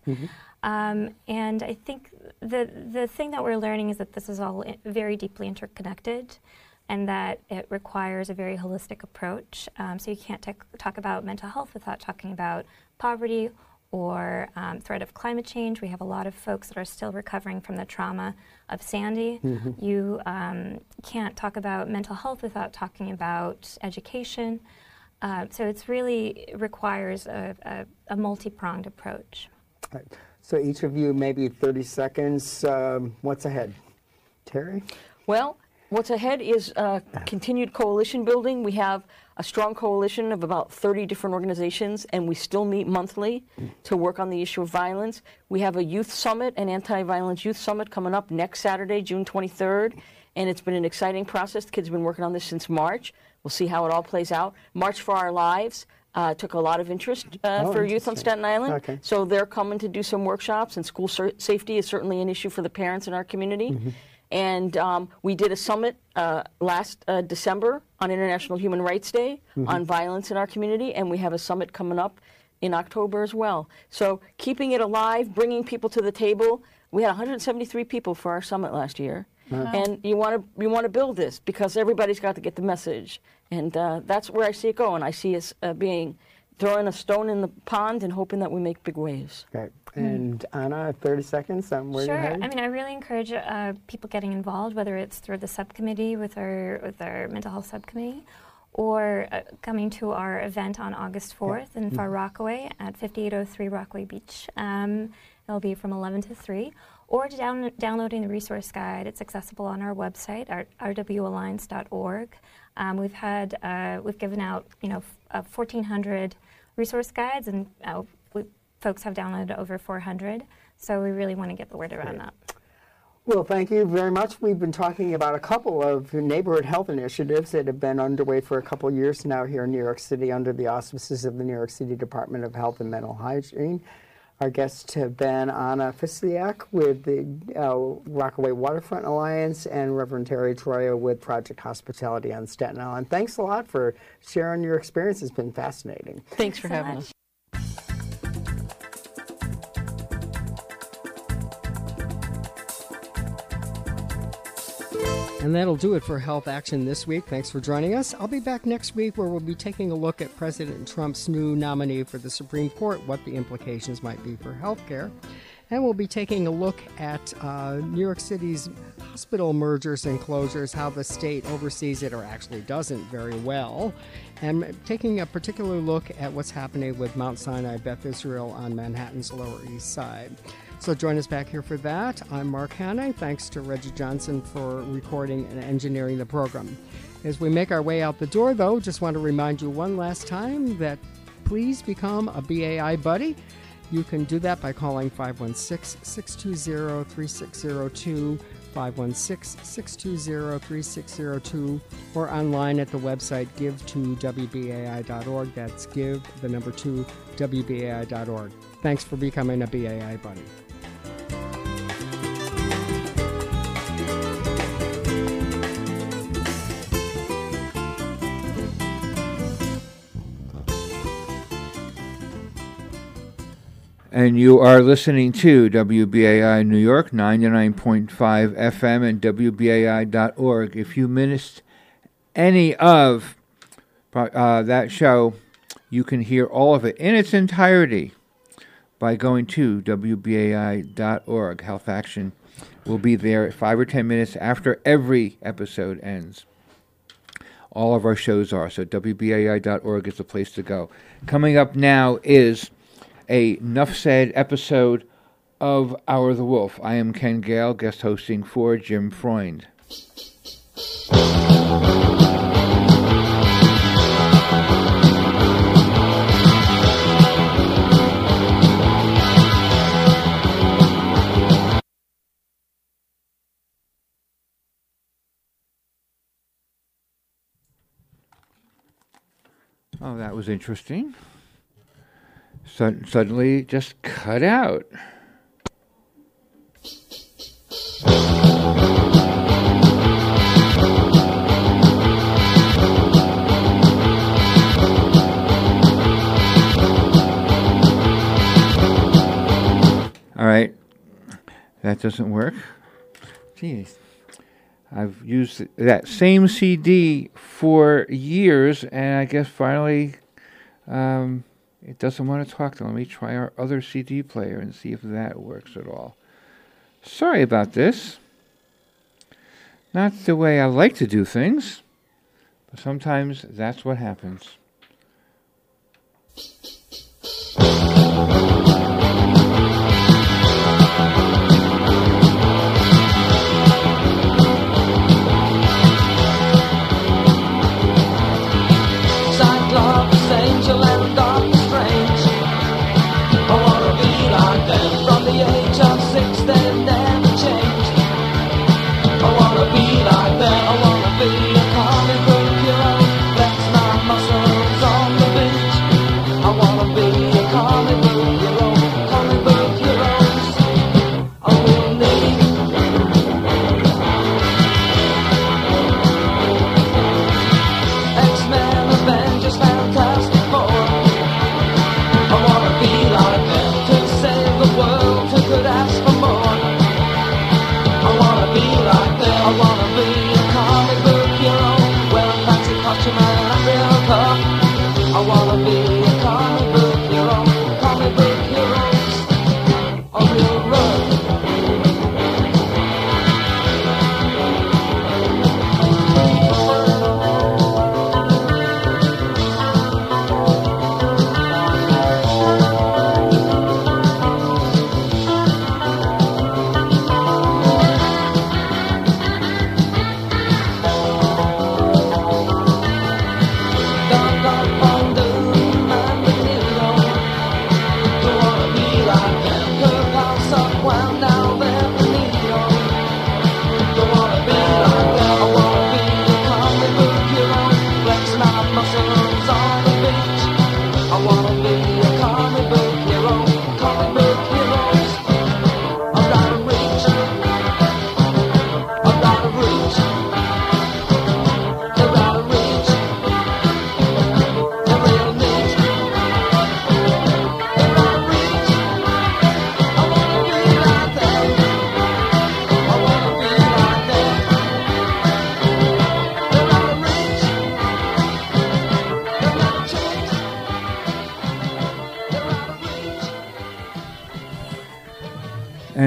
[SPEAKER 6] And I think the thing that we're learning is that this is all very deeply interconnected, and that it requires a very holistic approach. So you can't talk about mental health without talking about poverty or threat of climate change. We have a lot of folks that are still recovering from the trauma of Sandy. You can't talk about mental health without talking about education. So it's really requires a multi-pronged approach.
[SPEAKER 4] Right. So each of you, maybe 30 seconds. What's ahead? Terry?
[SPEAKER 7] Well, what's ahead is continued coalition building. We have a strong coalition of about 30 different organizations, and we still meet monthly to work on the issue of violence. We have a youth summit, an anti-violence youth summit coming up next Saturday, June 23rd, and it's been an exciting process. The kids have been working on this since March. We'll see how it all plays out. March for Our Lives took a lot of interest for youth on Staten Island. So they're coming to do some workshops, and school safety is certainly an issue for the parents in our community. And we did a summit last December on International Human Rights Day on violence in our community, and we have a summit coming up in October as well. So keeping it alive, bringing people to the table. We had 173 people for our summit last year. And you want to build this because everybody's got to get the message. And that's where I see it going. I see us throwing a stone in the pond and hoping that we make big waves.
[SPEAKER 4] Okay. And Anna, 30 seconds on where you're headed?
[SPEAKER 6] I really encourage people getting involved, whether it's through the subcommittee with our mental health subcommittee, or coming to our event on August 4th in Far Rockaway at 5803 Rockaway Beach. It'll be from 11 to 3. Or downloading the resource guide. It's accessible on our website, rwalliance.org. We've given out 1,400 resource guides, and folks have downloaded over 400. So we really want to get the word around that.
[SPEAKER 4] Well, thank you very much. We've been talking about a couple of neighborhood health initiatives that have been underway for a couple of years now here in New York City under the auspices of the New York City Department of Health and Mental Hygiene. Our guests have been Anna Fisiak with the Rockaway Waterfront Alliance and Reverend Terry Troya with Project Hospitality on Staten Island. Thanks a lot for sharing your experience. It's been fascinating.
[SPEAKER 7] Thanks for having us.
[SPEAKER 4] And that'll do it for Health Action this week. Thanks for joining us. I'll be back next week where we'll be taking a look at President Trump's new nominee for the Supreme Court, what the implications might be for health care. And we'll be taking a look at New York City's hospital mergers and closures, how the state oversees it or actually doesn't very well, and taking a particular look at what's happening with Mount Sinai Beth Israel on Manhattan's Lower East Side. So join us back here for that. I'm Mark Hanna. Thanks to Reggie Johnson for recording and engineering the program. As we make our way out the door, though, just want to remind you one last time that please become a BAI buddy. You can do that by calling 516-620-3602, 516-620-3602, or online at the website give2wbai.org. That's give2wbai.org. Thanks for becoming a BAI buddy.
[SPEAKER 8] And you are listening to WBAI New York, 99.5 FM and WBAI.org. If you missed any of that show, you can hear all of it in its entirety by going to WBAI.org. Health Action will be there 5 or 10 minutes after every episode ends. All of our shows are, so WBAI.org is the place to go. Coming up now is a Nuff Said episode of Hour of the Wolf. I am Ken Gale, guest hosting for Jim Freund. Oh, that was interesting. Suddenly just cut out. All right, that doesn't work. Geez, I've used that same CD for years, and I guess finally it doesn't want to talk to. Let me try our other CD player and see if that works at all. Sorry about this. Not the way I like to do things, but sometimes that's what happens.
[SPEAKER 9] Cyclops, angel and Doctor Strange. I wanna be like them. From the age of 6 they never changed. I wanna be like them. I wanna be a comic book hero. Flex my muscle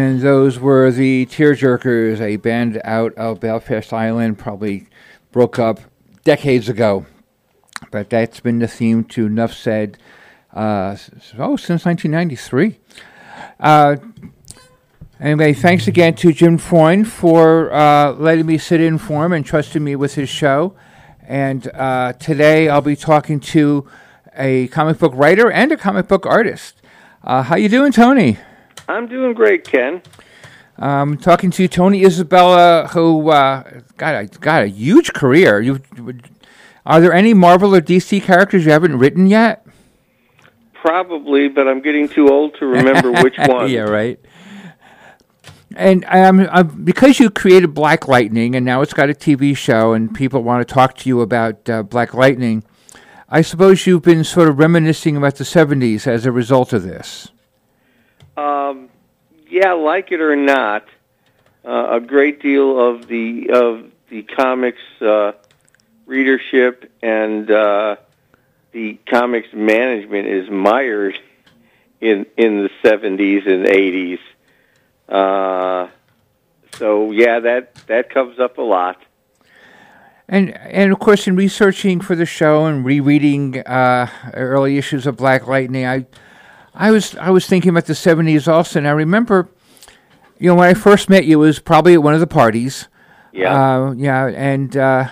[SPEAKER 8] And those were the Tearjerkers, a band out of Belfast, Ireland, probably broke up decades ago. But that's been the theme to Nuff Said since 1993. Anyway, thanks again to Jim Freund for letting me sit in for him and trusting me with his show. And today I'll be talking to a comic book writer and a comic book artist. How you doing, Tony?
[SPEAKER 10] I'm doing great, Ken.
[SPEAKER 8] Talking to Tony Isabella, who got a huge career. Are there any Marvel or DC characters you haven't written yet?
[SPEAKER 10] Probably, but I'm getting too old to remember which one.
[SPEAKER 8] Yeah, right. And because you created Black Lightning, and now it's got a TV show, and people want to talk to you about Black Lightning, I suppose you've been sort of reminiscing about the 70s as a result of this.
[SPEAKER 10] Yeah, like it or not, a great deal of the comics readership and the comics management is mired in the 70s and 80s. So yeah, that comes up a lot.
[SPEAKER 8] And of course, in researching for the show and rereading early issues of Black Lightning, I was thinking about the 70s also. And I remember, when I first met you, it was probably at one of the parties.
[SPEAKER 10] Yeah.
[SPEAKER 8] And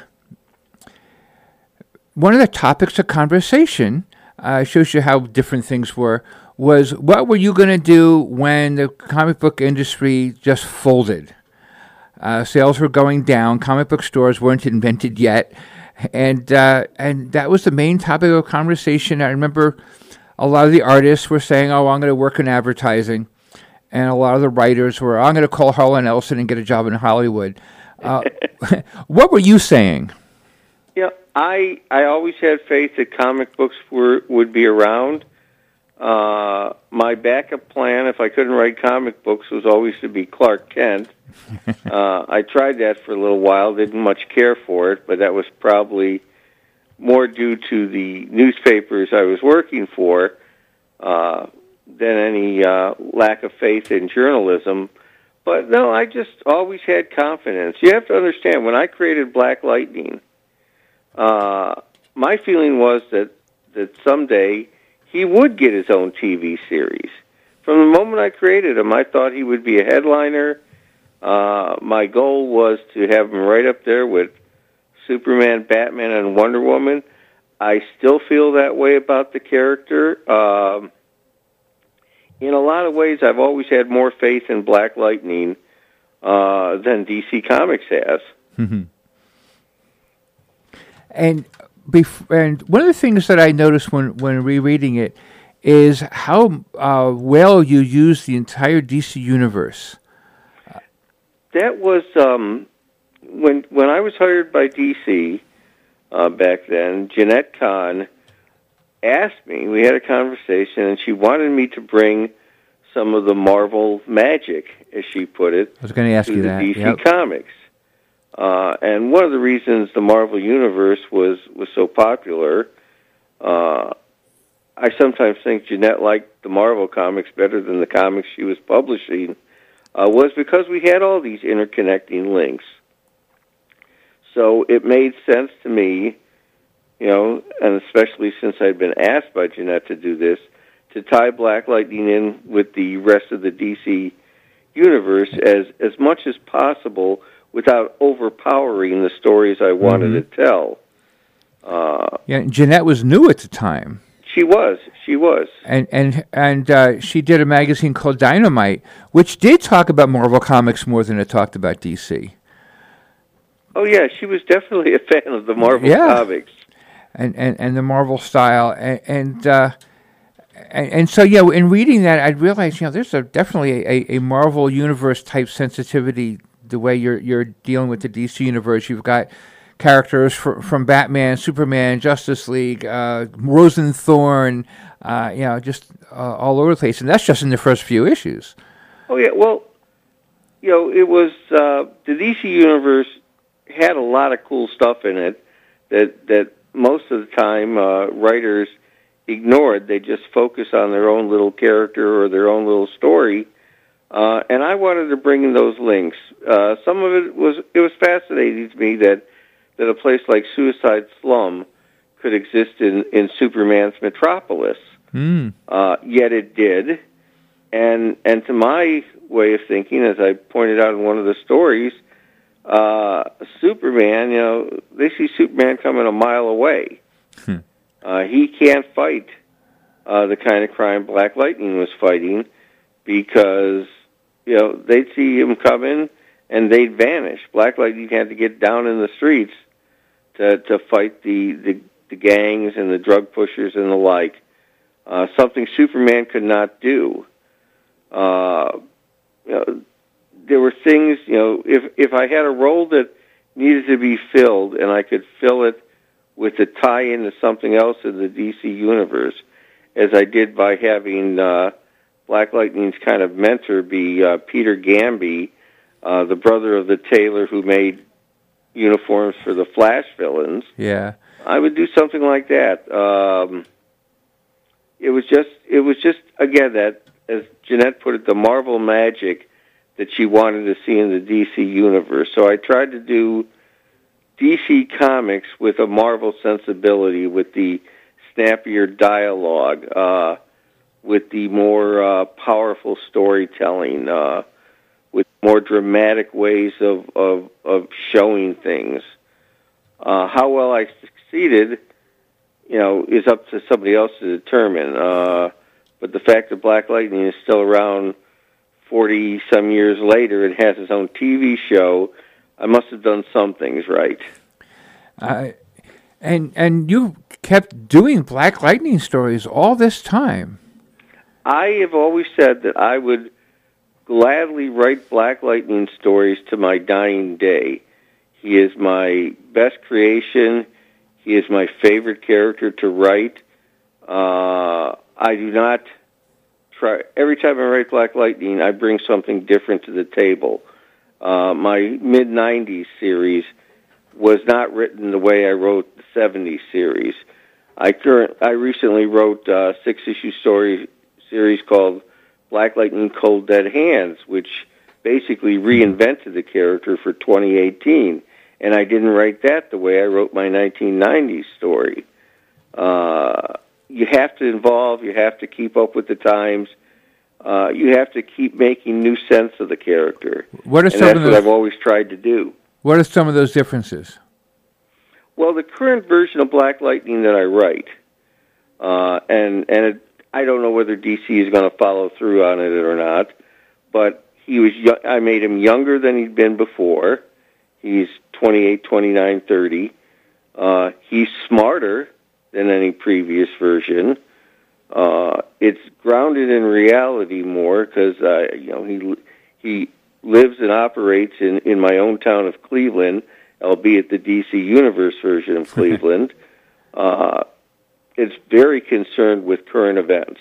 [SPEAKER 8] one of the topics of conversation shows you how different things were. Was what were you going to do when the comic book industry just folded? Sales were going down. Comic book stores weren't invented yet, and that was the main topic of conversation. I remember a lot of the artists were saying, "Oh, I'm going to work in advertising," and a lot of the writers were, "I'm going to call Harlan Ellison and get a job in Hollywood." What were you saying?
[SPEAKER 10] Yeah, I always had faith that comic books would be around. My backup plan, if I couldn't write comic books, was always to be Clark Kent. I tried that for a little while, didn't much care for it, but that was probably more due to the newspapers I was working for than any lack of faith in journalism. But no, I just always had confidence. You have to understand, when I created Black Lightning, my feeling was that someday he would get his own TV series. From the moment I created him, I thought he would be a headliner. My goal was to have him right up there with Superman, Batman, and Wonder Woman. I still feel that way about the character. In a lot of ways, I've always had more faith in Black Lightning than DC Comics has.
[SPEAKER 8] Mm-hmm. And one of the things that I noticed when rereading it is how well you use the entire DC universe.
[SPEAKER 10] That was when I was hired by DC back then. Jeanette Kahn asked me. We had a conversation, and she wanted me to bring some of the Marvel magic, as she put it,
[SPEAKER 8] I was going to ask you that.
[SPEAKER 10] DC Comics. And one of the reasons the Marvel Universe was so popular, I sometimes think Jeanette liked the Marvel comics better than the comics she was publishing, was because we had all these interconnecting links. So it made sense to me, and especially since I'd been asked by Jeanette to do this, to tie Black Lightning in with the rest of the DC universe as much as possible without overpowering the stories I wanted to tell.
[SPEAKER 8] Jeanette was new at the time.
[SPEAKER 10] She was.
[SPEAKER 8] And she did a magazine called Dynamite, which did talk about Marvel Comics more than it talked about DC.
[SPEAKER 10] Oh, yeah, she was definitely a fan of the Marvel Comics.
[SPEAKER 8] And the Marvel style. And so, in reading that, I realized, there's definitely a Marvel Universe type sensitivity the way you're dealing with the DC Universe. You've got characters from Batman, Superman, Justice League, Rose and Thorn, just all over the place. And that's just in the first few issues.
[SPEAKER 10] Oh, yeah. Well, it was the DC Universe had a lot of cool stuff in it that most of the time writers ignored. They just focus on their own little character or their own little story. And I wanted to bring in those links. Some of it was fascinating to me that a place like Suicide Slum could exist in Superman's Metropolis. Yet it did. And to my way of thinking, as I pointed out in one of the stories, Superman, they see Superman coming a mile away. He can't fight the kind of crime Black Lightning was fighting because, they'd see him coming and they'd vanish. Black Lightning had to get down in the streets to fight the gangs and the drug pushers and the like. Something Superman could not do. There were things, if I had a role that needed to be filled and I could fill it with a tie-in to something else in the DC universe, as I did by having Black Lightning's kind of mentor be Peter Gamby, the brother of the tailor who made uniforms for the Flash villains.
[SPEAKER 8] Yeah,
[SPEAKER 10] I would do something like that. It was just again that, as Jeanette put it, the Marvel magic that she wanted to see in the DC universe. So I tried to do DC Comics with a Marvel sensibility, with the snappier dialogue, with the more powerful storytelling, with more dramatic ways of showing things. How well I succeeded, is up to somebody else to determine. But the fact that Black Lightning is still around 40-some years later and has his own TV show, I must have done some things right.
[SPEAKER 8] And you kept doing Black Lightning stories all this time.
[SPEAKER 10] I have always said that I would gladly write Black Lightning stories to my dying day. He is my best creation. He is my favorite character to write. I do not try. Every time I write Black Lightning, I bring something different to the table. My mid-'90s series was not written the way I wrote the '70s series. I recently wrote a 6-issue series called Black Lightning Cold Dead Hands, which basically reinvented the character for 2018. And I didn't write that the way I wrote my 1990s story. You have to evolve. You have to keep up with the times. You have to keep making new sense of the character. That's what I've always tried to do.
[SPEAKER 8] What are some of those differences?
[SPEAKER 10] Well, the current version of Black Lightning that I write, I don't know whether DC is going to follow through on it or not, but I made him younger than he'd been before. He's 28, 29, 30. He's smarter than any previous version. It's grounded in reality more because he lives and operates in my own town of Cleveland, albeit the DC Universe version of Cleveland. It's very concerned with current events.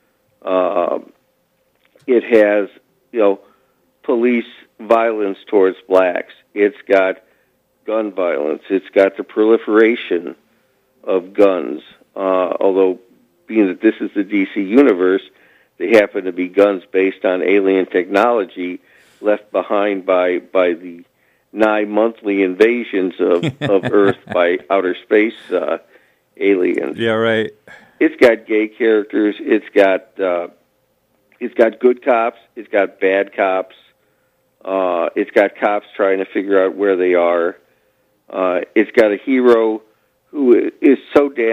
[SPEAKER 10] It has, police violence towards blacks. It's got gun violence. It's got the proliferation of guns. Although, being that this is the DC Universe, they happen to be guns based on alien technology left behind by the nigh monthly invasions of Earth by outer space aliens.
[SPEAKER 8] Yeah, right.
[SPEAKER 10] It's got gay characters. It's got good cops. It's got bad cops. It's got cops trying to figure out where they are. It's got a hero who is so damn